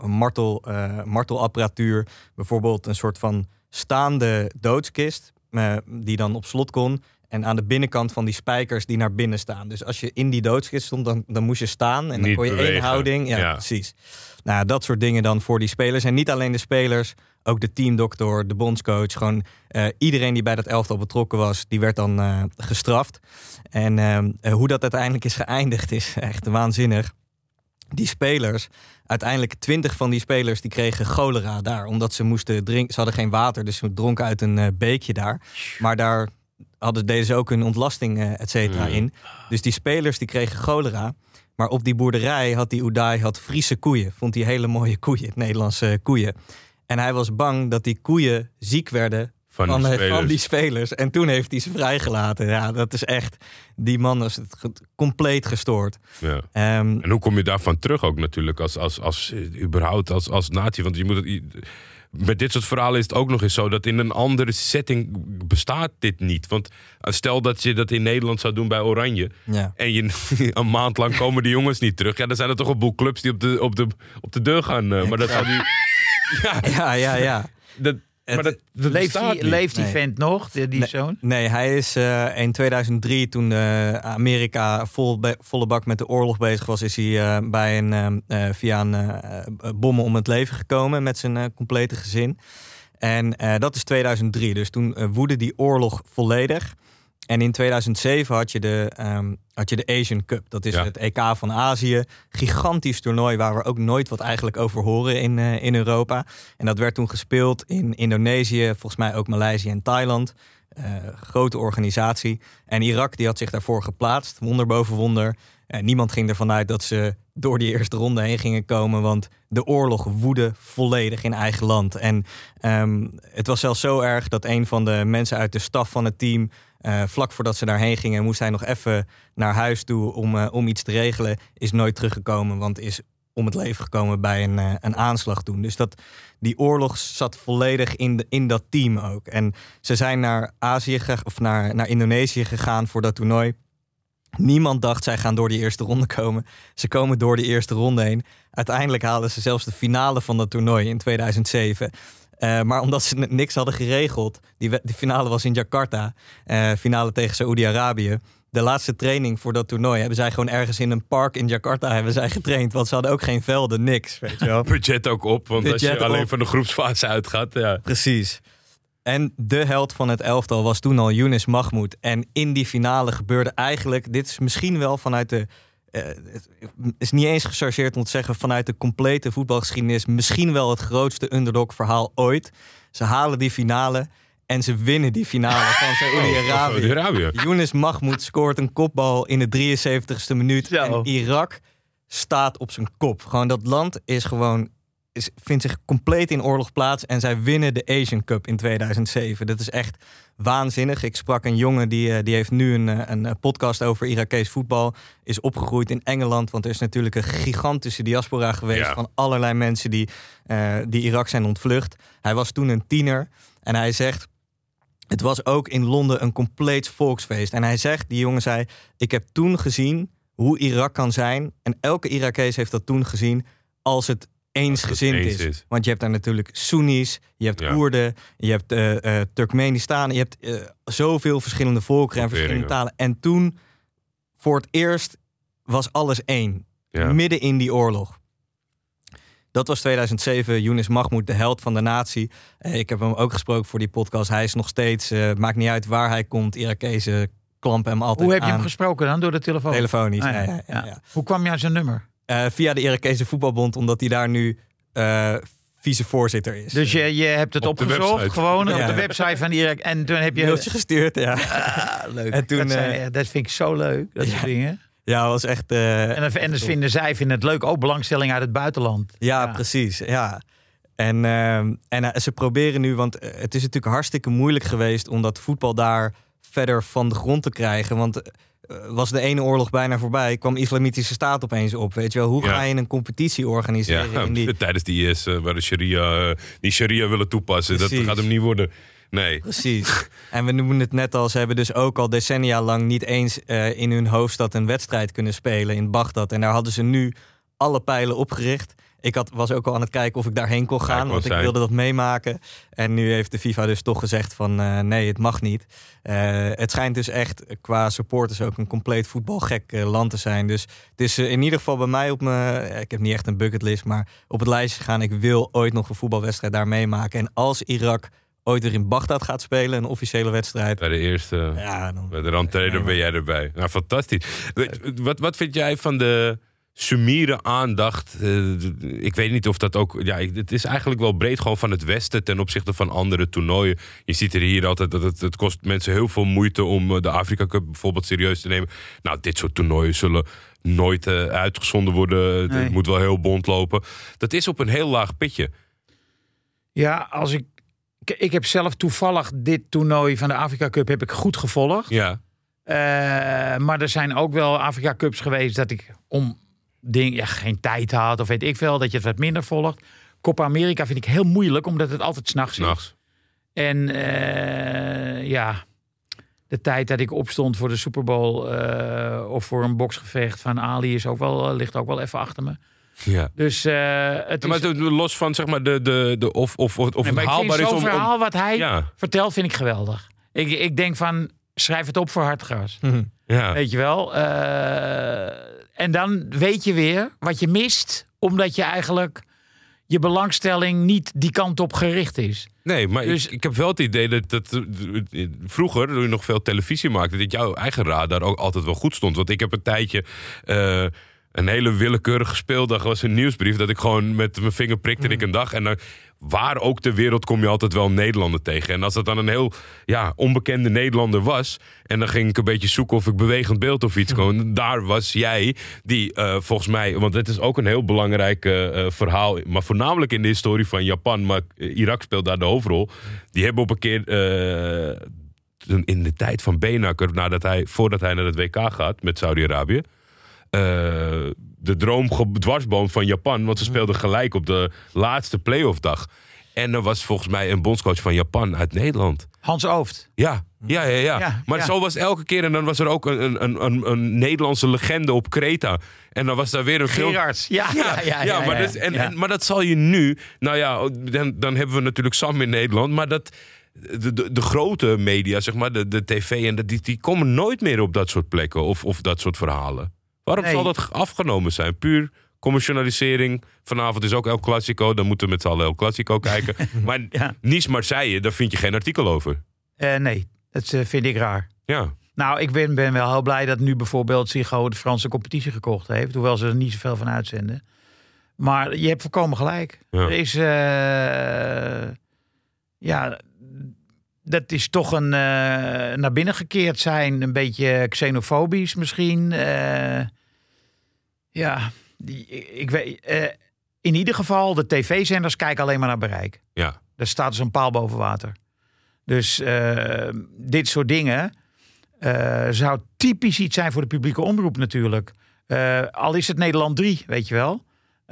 martelapparatuur. Bijvoorbeeld een soort van staande doodskist die dan op slot kon. En aan de binnenkant van die spijkers die naar binnen staan. Dus als je in die doodskist stond, dan moest je staan. En dan kon je één houding. Ja, precies. Nou, dat soort dingen dan voor die spelers. En niet alleen de spelers, ook de teamdokter, de bondscoach. Gewoon iedereen die bij dat elftal betrokken was, die werd dan gestraft. En hoe dat uiteindelijk is geëindigd is echt waanzinnig. Die spelers, uiteindelijk 20 van die spelers, die kregen cholera daar. Omdat ze moesten drinken. Ze hadden geen water, dus ze dronken uit een beekje daar. Maar daar deden ze ook hun ontlasting, et cetera, in. Dus die spelers die kregen cholera. Maar op die boerderij had die Uday Friese koeien. Vond hij hele mooie koeien, Nederlandse koeien. En hij was bang dat die koeien ziek werden van die spelers. En toen heeft hij ze vrijgelaten. Ja, dat is echt... Die man is compleet gestoord. Ja. En hoe kom je daarvan terug ook natuurlijk als natie? Want je moet het... Met dit soort verhalen is het ook nog eens zo dat in een andere setting bestaat dit niet. Want stel dat je dat in Nederland zou doen bij Oranje. Ja. En een maand lang komen die jongens niet terug. Ja, dan zijn er toch een boel clubs die op de deur gaan. Maar dat zou die... Ja. Leeft die vent nog, die zoon? Nee, hij is in 2003, toen Amerika volle bak met de oorlog bezig was, is hij via een bommen om het leven gekomen met zijn complete gezin. En dat is 2003, dus toen woedde die oorlog volledig. En in 2007 had je de Asian Cup. Dat is het EK van Azië. Gigantisch toernooi waar we ook nooit wat eigenlijk over horen in Europa. En dat werd toen gespeeld in Indonesië, volgens mij ook Maleisië en Thailand. Grote organisatie. En Irak die had zich daarvoor geplaatst. Wonder boven wonder. Niemand ging ervan uit dat ze door die eerste ronde heen gingen komen. Want de oorlog woedde volledig in eigen land. En het was zelfs zo erg dat een van de mensen uit de staf van het team... vlak voordat ze daarheen gingen, moest hij nog even naar huis toe om iets te regelen. Is nooit teruggekomen, want is om het leven gekomen bij een aanslag toen. Dus die oorlog zat volledig in dat team ook. En ze zijn naar Azië of naar Indonesië gegaan voor dat toernooi. Niemand dacht, zij gaan door die eerste ronde komen. Ze komen door die eerste ronde heen. Uiteindelijk haalden ze zelfs de finale van dat toernooi in 2007... maar omdat ze niks hadden geregeld, die finale was in Jakarta, finale tegen Saoedi-Arabië. De laatste training voor dat toernooi hebben zij gewoon ergens in een park in Jakarta getraind. Want ze hadden ook geen velden, niks. Weet je wel. Budget ook op, want als je alleen van de groepsfase uitgaat. Ja. Precies. En de held van het elftal was toen al Younes Mahmoud. En in die finale gebeurde eigenlijk, dit is misschien wel vanuit de... Het is niet eens gechargeerd om te zeggen vanuit de complete voetbalgeschiedenis misschien wel het grootste underdog-verhaal ooit. Ze halen die finale en ze winnen die finale van Saoedi-Arabië. Younes Mahmoud scoort een kopbal in de 73ste minuut en Irak staat op zijn kop. Gewoon dat land vindt zich compleet in oorlog plaats en zij winnen de Asian Cup in 2007. Dat is echt waanzinnig. Ik sprak een jongen die heeft nu een podcast over Irakees voetbal. Is opgegroeid in Engeland, want er is natuurlijk een gigantische diaspora geweest van allerlei mensen die Irak zijn ontvlucht. Hij was toen een tiener en hij zegt, het was ook in Londen een compleet volksfeest. En hij zegt, die jongen zei, ik heb toen gezien hoe Irak kan zijn en elke Irakees heeft dat toen gezien als het eensgezind is. Want je hebt daar natuurlijk Soenies, je hebt Koerden, je hebt Turkmenistan, je hebt zoveel verschillende volkeren en verschillende talen. En toen, voor het eerst, was alles één. Ja. Midden in die oorlog. Dat was 2007. Younes Mahmoud, de held van de natie. Ik heb hem ook gesproken voor die podcast. Hij is nog steeds, maakt niet uit waar hij komt, Irakezen klampen hem altijd aan. Hoe heb je hem gesproken dan? Door de telefoon? Telefonisch, ja. Hoe kwam je aan zijn nummer? Via de Irakese voetbalbond, omdat hij daar nu vicevoorzitter is. Dus je hebt het opgezocht, gewoon op de website van Irak. En toen heb je... een mailtje gestuurd, ja. Leuk. En toen, dat vind ik zo leuk, dat soort dingen. Ja, dat was echt... en dus vinden het leuk, ook belangstelling uit het buitenland. Ja, precies, ja. En ze proberen nu, want het is natuurlijk hartstikke moeilijk geweest om dat voetbal daar verder van de grond te krijgen. Want was de ene oorlog bijna voorbij, kwam Islamitische Staat opeens op. Weet je wel, hoe ga je een competitie organiseren? Ja, tijdens die IS, waar de sharia willen toepassen. Precies. Dat gaat hem niet worden. Nee. Precies. En we noemen het net al, ze hebben dus ook al decennia lang niet eens in hun hoofdstad een wedstrijd kunnen spelen in Bagdad. En daar hadden ze nu alle pijlen opgericht. Ik was ook al aan het kijken of ik daarheen kon gaan, want ik wilde dat meemaken. En nu heeft de FIFA dus toch gezegd van nee, het mag niet. Het schijnt dus echt qua supporters ook een compleet voetbalgek land te zijn. Dus het is in ieder geval bij mij ik heb niet echt een bucketlist, maar op het lijstje gaan. Ik wil ooit nog een voetbalwedstrijd daar meemaken. En als Irak ooit weer in Bagdad gaat spelen, een officiële wedstrijd. Bij de eerste, bij de rentree, dan ben jij erbij. Nou, fantastisch. Wat vind jij van de summiere aandacht? Ik weet niet of dat ook... Ja, het is eigenlijk wel breed gewoon van het Westen ten opzichte van andere toernooien. Je ziet er hier altijd dat het kost mensen heel veel moeite om de Afrika Cup bijvoorbeeld serieus te nemen. Nou, dit soort toernooien zullen nooit uitgezonden worden. Nee. Het moet wel heel bond lopen. Dat is op een heel laag pitje. Ja, ik heb zelf toevallig dit toernooi van de Afrika Cup heb ik goed gevolgd. Ja. Maar er zijn ook wel Afrika Cups geweest dat ik geen tijd had of weet ik veel, dat je het wat minder volgt. Copa America vind ik heel moeilijk, omdat het altijd 's nachts is. En de tijd dat ik opstond voor de Super Bowl of voor een boksgevecht van Ali ligt ook wel even achter me. Ja. Dus maar los van zeg maar of het haalbaar is om... Zo'n verhaal wat hij vertelt vind ik geweldig. Ik denk van, schrijf het op voor Hartgras. Mm-hmm. Ja. Weet je wel. En dan weet je weer wat je mist, omdat je eigenlijk je belangstelling niet die kant op gericht is. Nee, maar dus, ik heb wel het idee dat vroeger, toen je nog veel televisie maakte, dat jouw eigen radar ook altijd wel goed stond. Want ik heb een tijdje een hele willekeurige speeldag was een nieuwsbrief dat ik gewoon met mijn vinger prikte ik een dag. En dan, waar ook ter wereld kom je altijd wel een Nederlander tegen. En als dat dan een heel onbekende Nederlander was, en dan ging ik een beetje zoeken of ik bewegend beeld of iets kon. Daar was jij die volgens mij, want het is ook een heel belangrijk verhaal, maar voornamelijk in de historie van Japan, maar Irak speelt daar de hoofdrol. Die hebben op een keer in de tijd van Benakker, voordat hij naar het WK gaat met Saudi-Arabië, de droom dwarsboom van Japan, want ze speelden gelijk op de laatste playoff-dag. En er was volgens mij een bondscoach van Japan uit Nederland. Hans Ooft. Ja. Maar zo was het elke keer. En dan was er ook een Nederlandse legende op Kreta. En dan was daar weer een Gerards. Maar dat zal je nu... Nou ja, dan hebben we natuurlijk Sam in Nederland. Maar de grote media, zeg maar, de tv... en die komen nooit meer op dat soort plekken of dat soort verhalen. Waarom zal dat afgenomen zijn? Puur commercialisering. Vanavond is ook El Clasico. Dan moeten we met z'n allen El Clasico kijken. Maar Nice-Marseille, daar vind je geen artikel over. Nee, dat vind ik raar. Ja. Nou, ik ben wel heel blij dat nu bijvoorbeeld Ziggo de Franse competitie gekocht heeft. Hoewel ze er niet zoveel van uitzenden. Maar je hebt volkomen gelijk. Ja. Er is... dat is toch een naar binnen gekeerd zijn. Een beetje xenofobisch misschien. Ik weet... in ieder geval, de tv-zenders kijken alleen maar naar bereik. Ja. Daar staat dus een paal boven water. Dus dit soort dingen zou typisch iets zijn voor de publieke omroep natuurlijk. Al is het Nederland 3, weet je wel.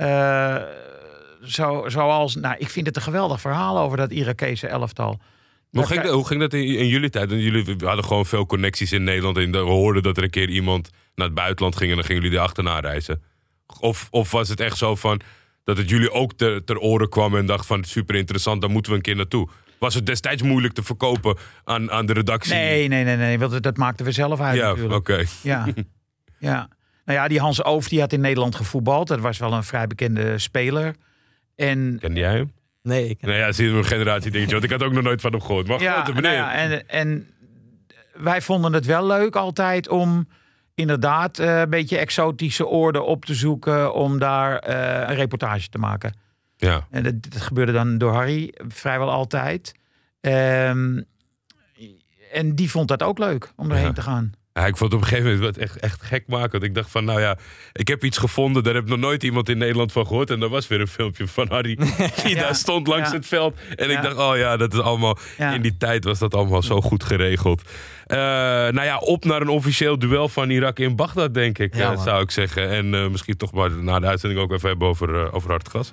Zoals, ik vind het een geweldig verhaal over dat Irakese elftal. Hoe ging dat in jullie tijd? Jullie hadden gewoon veel connecties in Nederland. En we hoorden dat er een keer iemand naar het buitenland ging en dan gingen jullie er achterna reizen. Of was het echt zo van, Dat het jullie ook ter oren kwam en dacht van super interessant, daar moeten we een keer naartoe. Was het destijds moeilijk te verkopen aan de redactie? Nee. Want dat maakten we zelf uit natuurlijk. Oké. Ja. Nou ja, die Hans Ooft die had in Nederland gevoetbald. Dat was wel een vrij bekende speler. En Kende jij hem? Nee, Zie je een generatie dingetje. Want ik had ook nog nooit van hem gehoord. Maar grote meneer. En wij vonden het wel leuk altijd om inderdaad een beetje exotische oorden op te zoeken. Om daar een reportage te maken. Ja. En dat gebeurde dan door Harry vrijwel altijd. En die vond dat ook leuk om erheen te gaan. Ja, ik vond het op een gegeven moment echt gek maken. Want ik dacht van, nou ja, ik heb iets gevonden. Daar heb nog nooit iemand in Nederland van gehoord. En er was weer een filmpje van Harry. Die daar stond langs het veld. En ik dacht, oh ja, dat is allemaal... In die tijd was dat allemaal zo goed geregeld. Op naar een officieel duel van Irak in Bagdad, denk ik. Zou ik zeggen. En misschien toch maar na de uitzending ook even hebben over Hartgras.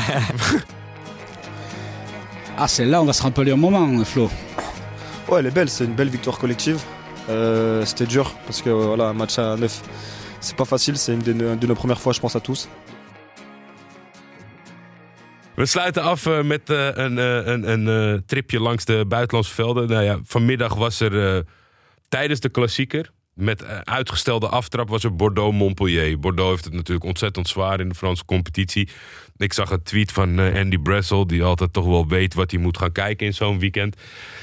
C'est là, on va se rappeler un moment, Flo. Ouais, elle est belle, c'est une belle victoire collective. C'était dur parce que voilà, un match à 9, c'est pas facile. C'est une de nos premières fois, je pense à tous. We sluiten af met een tripje langs de buitenlandse velden. Nou ja, vanmiddag was er tijdens de klassieker met uitgestelde aftrap was er Bordeaux-Montpellier. Bordeaux heeft het natuurlijk ontzettend zwaar in de Franse competitie. Ik zag een tweet van Andy Brassel, die altijd toch wel weet wat hij moet gaan kijken in zo'n weekend.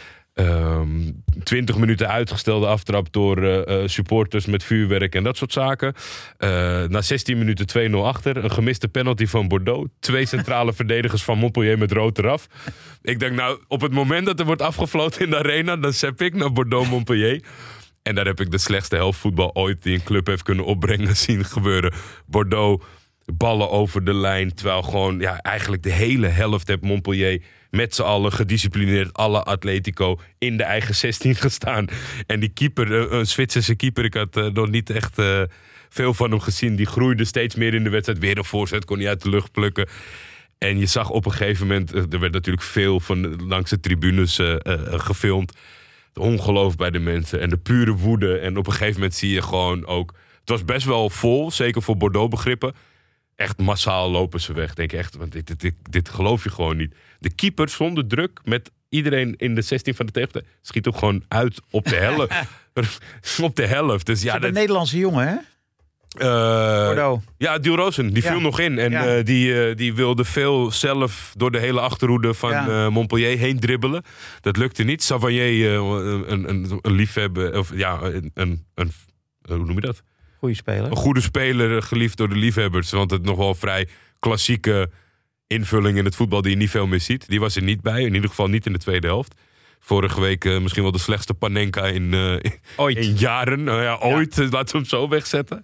20 minuten uitgestelde aftrap door supporters met vuurwerk en dat soort zaken. Na 16 minuten 2-0 achter. Een gemiste penalty van Bordeaux. 2 centrale verdedigers van Montpellier met rood eraf. Ik denk nou, op het moment dat er wordt afgefloten in de arena, dan zap ik naar Bordeaux-Montpellier. En daar heb ik de slechtste helft voetbal ooit die een club heeft kunnen opbrengen zien gebeuren. Bordeaux, ballen over de lijn. Terwijl gewoon eigenlijk de hele helft heeft Montpellier met z'n allen gedisciplineerd, alle Atletico in de eigen 16 gestaan. En die keeper, een Zwitserse keeper, ik had nog niet echt veel van hem gezien. Die groeide steeds meer in de wedstrijd. Weer een voorzet, kon hij uit de lucht plukken. En je zag op een gegeven moment, er werd natuurlijk veel van langs de tribunes gefilmd. Het ongeloof bij de mensen en de pure woede. En op een gegeven moment zie je gewoon ook, het was best wel vol, zeker voor Bordeaux begrippen. Echt massaal lopen ze weg. Denk echt, want dit geloof je gewoon niet. De keeper zonder druk met iedereen in de 16 van de tegenpartij schiet ook gewoon uit op de helft. Op de helft. Dus ja, een Nederlandse jongen, hè? Bordeaux. Ja, Diel Rozen, die viel nog in. En die wilde veel zelf door de hele achterhoede van Montpellier heen dribbelen. Dat lukte niet. Savanier, een liefhebber, of hoe noem je dat? Goeie speler. Een goede speler, geliefd door de liefhebbers. Want het nog wel vrij klassieke invulling in het voetbal die je niet veel meer ziet. Die was er niet bij, in ieder geval niet in de tweede helft. Vorige week misschien wel de slechtste Panenka in jaren. Ooit, laten we hem zo wegzetten.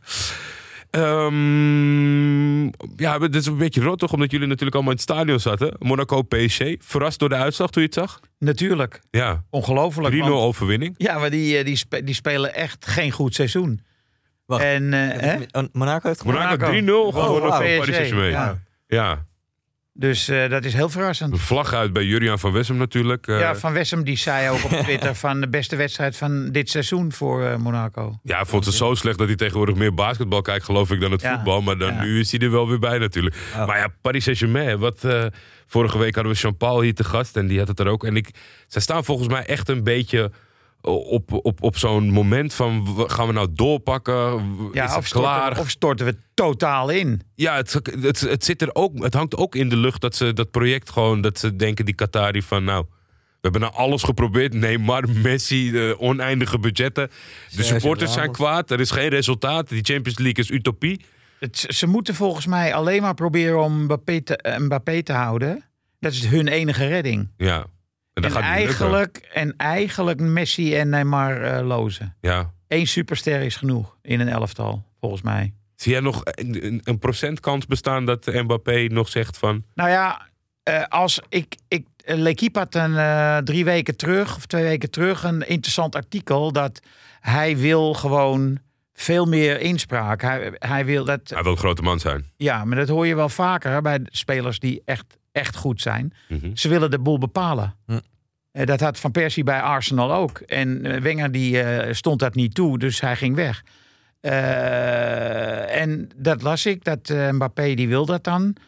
Het is een beetje rot toch, omdat jullie natuurlijk allemaal in het stadion zaten. Monaco, PSG. Verrast door de uitslag toen je het zag? Natuurlijk. Ja. Ongelooflijk. 3-0 overwinning. Ja, maar die spelen echt geen goed seizoen. Wacht. En, Monaco heeft Monaco 3-0 gewonnen van Paris Saint-Germain. Ja. Dus dat is heel verrassend. De vlag uit bij Juriaan van Wessem natuurlijk. Van Wessem die zei ook op Twitter van de beste wedstrijd van dit seizoen voor Monaco. Ja, hij vond het zo slecht dat hij tegenwoordig meer basketbal kijkt, geloof ik, dan het voetbal. Maar nu is hij er wel weer bij natuurlijk. Oh. Maar ja, Paris Saint-Germain, vorige week hadden we Jean-Paul hier te gast en die had het er ook. En zij staan volgens mij echt een beetje op zo'n moment van, gaan we nou doorpakken? Ja, is het klaar? Of storten we totaal in? Ja, het zit er ook. Het hangt ook in de lucht dat ze dat project gewoon, dat ze denken, die Qatari van we hebben nou alles geprobeerd. Neymar, Messi, oneindige budgetten. De supporters zijn kwaad. Er is geen resultaat. Die Champions League is utopie. Ze moeten volgens mij alleen maar proberen om Mbappé te houden. Dat is hun enige redding. Ja. En eigenlijk Messi en Neymar lozen. Ja. 1 superster is genoeg in een elftal, volgens mij. Zie jij nog een procentkans bestaan dat Mbappé nog zegt van... Nou ja, als L'Équipe had 3 weken terug of 2 weken terug een interessant artikel dat hij wil gewoon veel meer inspraak. Hij wil een grote man zijn. Ja, maar dat hoor je wel vaker bij spelers die echt goed zijn. Mm-hmm. Ze willen de boel bepalen. Dat had Van Persie bij Arsenal ook. En Wenger die stond dat niet toe, dus hij ging weg. En dat las ik, dat Mbappé die wil dat dan.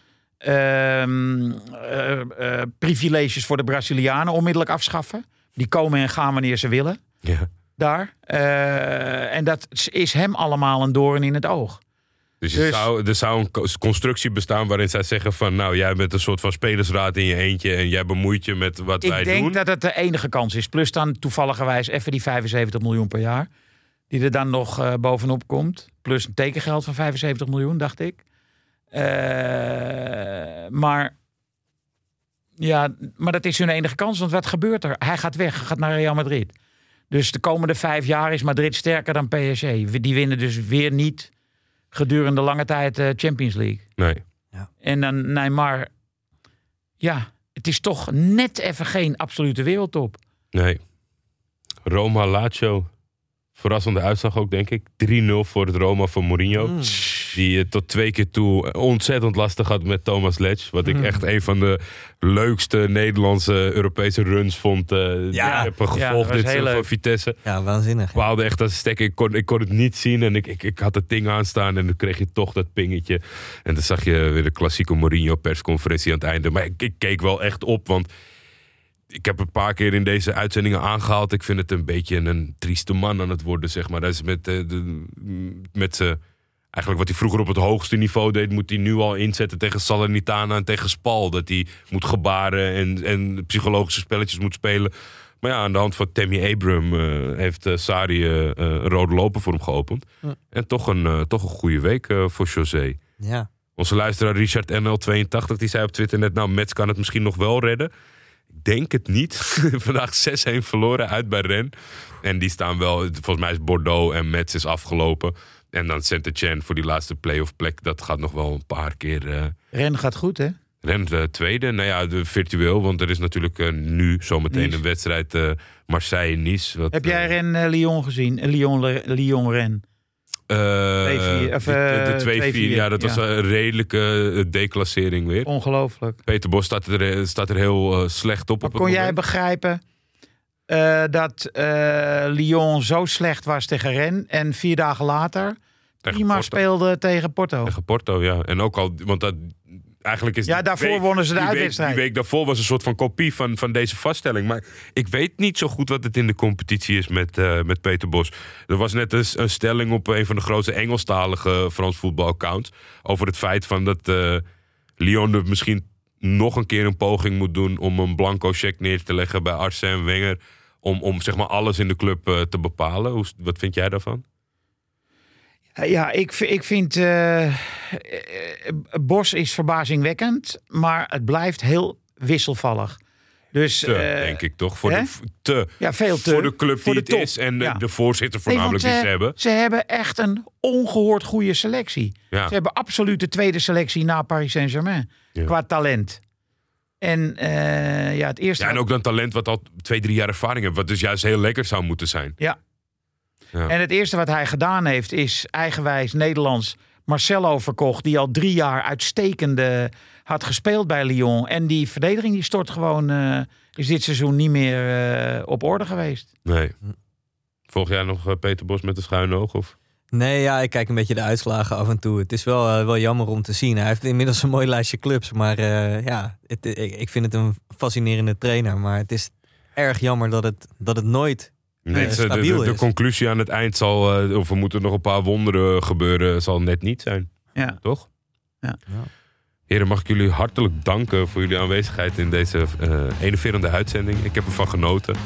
privileges voor de Brazilianen onmiddellijk afschaffen. Die komen en gaan wanneer ze willen. Ja. Daar. En dat is hem allemaal een doorn in het oog. Dus er zou een constructie bestaan waarin zij zeggen van... nou, jij bent een soort van spelersraad in je eentje... en jij bemoeit je met wat wij doen. Ik denk dat het de enige kans is. Plus dan toevalligerwijs even die 75 miljoen per jaar... die er dan nog bovenop komt. Plus een tekengeld van 75 miljoen, dacht ik. Maar dat is hun enige kans. Want wat gebeurt er? Hij gaat weg. Hij gaat naar Real Madrid. Dus de komende 5 jaar is Madrid sterker dan PSG. Die winnen dus weer niet... gedurende lange tijd Champions League. Nee. Ja. En dan Neymar... Ja, het is toch net even geen absolute wereldtop. Nee. Roma Lazio. Verrassende uitslag ook, denk ik. 3-0 voor het Roma van Mourinho. Die tot 2 keer toe ontzettend lastig had met Thomas Letch. Wat ik echt een van de leukste Nederlandse Europese runs vond. Die ik heb gevolgd dit van Vitesse. Ja, waanzinnig. We haalden echt als stek. Ik kon het niet zien. En ik had het ding aanstaan. En dan kreeg je toch dat pingetje. En dan zag je weer de klassieke Mourinho persconferentie aan het einde. Maar ik keek wel echt op. Want ik heb een paar keer in deze uitzendingen aangehaald. Ik vind het een beetje een trieste man aan het worden, zeg maar. Dat is met zijn... Eigenlijk wat hij vroeger op het hoogste niveau deed... moet hij nu al inzetten tegen Salernitana en tegen Spal. Dat hij moet gebaren en psychologische spelletjes moet spelen. Maar ja, aan de hand van Tammy Abraham heeft Sarri een rode loper voor hem geopend. Ja. En toch een goede week voor José. Ja. Onze luisteraar Richard NL82 die zei op Twitter net... nou, Metz kan het misschien nog wel redden. Ik denk het niet. Vandaag 6-1 verloren uit bij Rennes. En die staan wel... Volgens mij is Bordeaux en Metz is afgelopen... En dan Saint-Etienne voor die laatste play-off plek. Dat gaat nog wel een paar keer... Rennes gaat goed, hè? Rennes de tweede. Nou ja, virtueel. Want er is natuurlijk nu zometeen een wedstrijd Marseille-Nice. Heb jij Rennes-Lyon gezien? Lyon-Rennes? De 2-4. Ja, dat was een redelijke declassering weer. Ongelooflijk. Peter Bos staat er heel slecht op. Maar kon jij begrijpen... dat Lyon zo slecht was tegen Rennes... en 4 dagen later prima speelde tegen Porto. Tegen Porto, ja. En ook al... Want dat eigenlijk is... Ja, daarvoor wonnen ze de uitwedstrijd. Die week daarvoor was een soort van kopie van deze vaststelling. Maar ik weet niet zo goed wat het in de competitie is met Peter Bos. Er was net een stelling op een van de grootste Engelstalige Frans voetbalaccounts... over het feit van dat Lyon er misschien... nog een keer een poging moet doen om een blanco cheque neer te leggen bij Arsène Wenger. Om zeg maar alles in de club te bepalen. Wat vind jij daarvan? Ja, ik vind... Bos is verbazingwekkend, maar het blijft heel wisselvallig. Dus, denk ik toch. Veel te. Voor de club die het is en de voorzitter voornamelijk die ze hebben. Ze hebben echt een ongehoord goede selectie. Ja. Ze hebben absoluut de tweede selectie na Paris Saint-Germain. Ja. Qua talent. En het eerste... Ja, en ook dan talent wat al 2-3 jaar ervaring heeft. Wat dus juist heel lekker zou moeten zijn. Ja. En het eerste wat hij gedaan heeft is eigenwijs Nederlands Marcelo verkocht. Die al 3 jaar uitstekende had gespeeld bij Lyon. En die verdediging die stort gewoon... is dit seizoen niet meer op orde geweest. Nee. Volg jij nog Peter Bos met een schuine oog? Of? Nee, ja, ik kijk een beetje de uitslagen af en toe. Het is wel jammer om te zien. Hij heeft inmiddels een mooi lijstje clubs. Maar ik vind het een fascinerende trainer. Maar het is erg jammer dat het nooit stabiel is. De conclusie aan het eind zal... of er moeten nog een paar wonderen gebeuren... zal net niet zijn. Ja. Toch? Ja. Heren, mag ik jullie hartelijk danken voor jullie aanwezigheid in deze enerverende uitzending. Ik heb ervan genoten.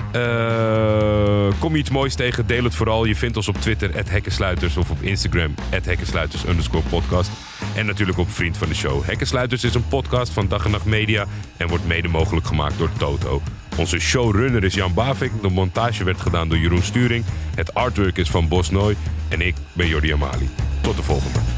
Kom je iets moois tegen, deel het vooral. Je vindt ons op Twitter @hekkensluiters of op Instagram @hekkensluiters_podcast. En natuurlijk op Vriend van de Show. Hekkensluiters is een podcast van Dag en Nacht Media en wordt mede mogelijk gemaakt door Toto. Onze showrunner is Jan Bavik. De montage werd gedaan door Jeroen Sturing. Het artwork is van Bos Nooy. En ik ben Jordi Amali. Tot de volgende.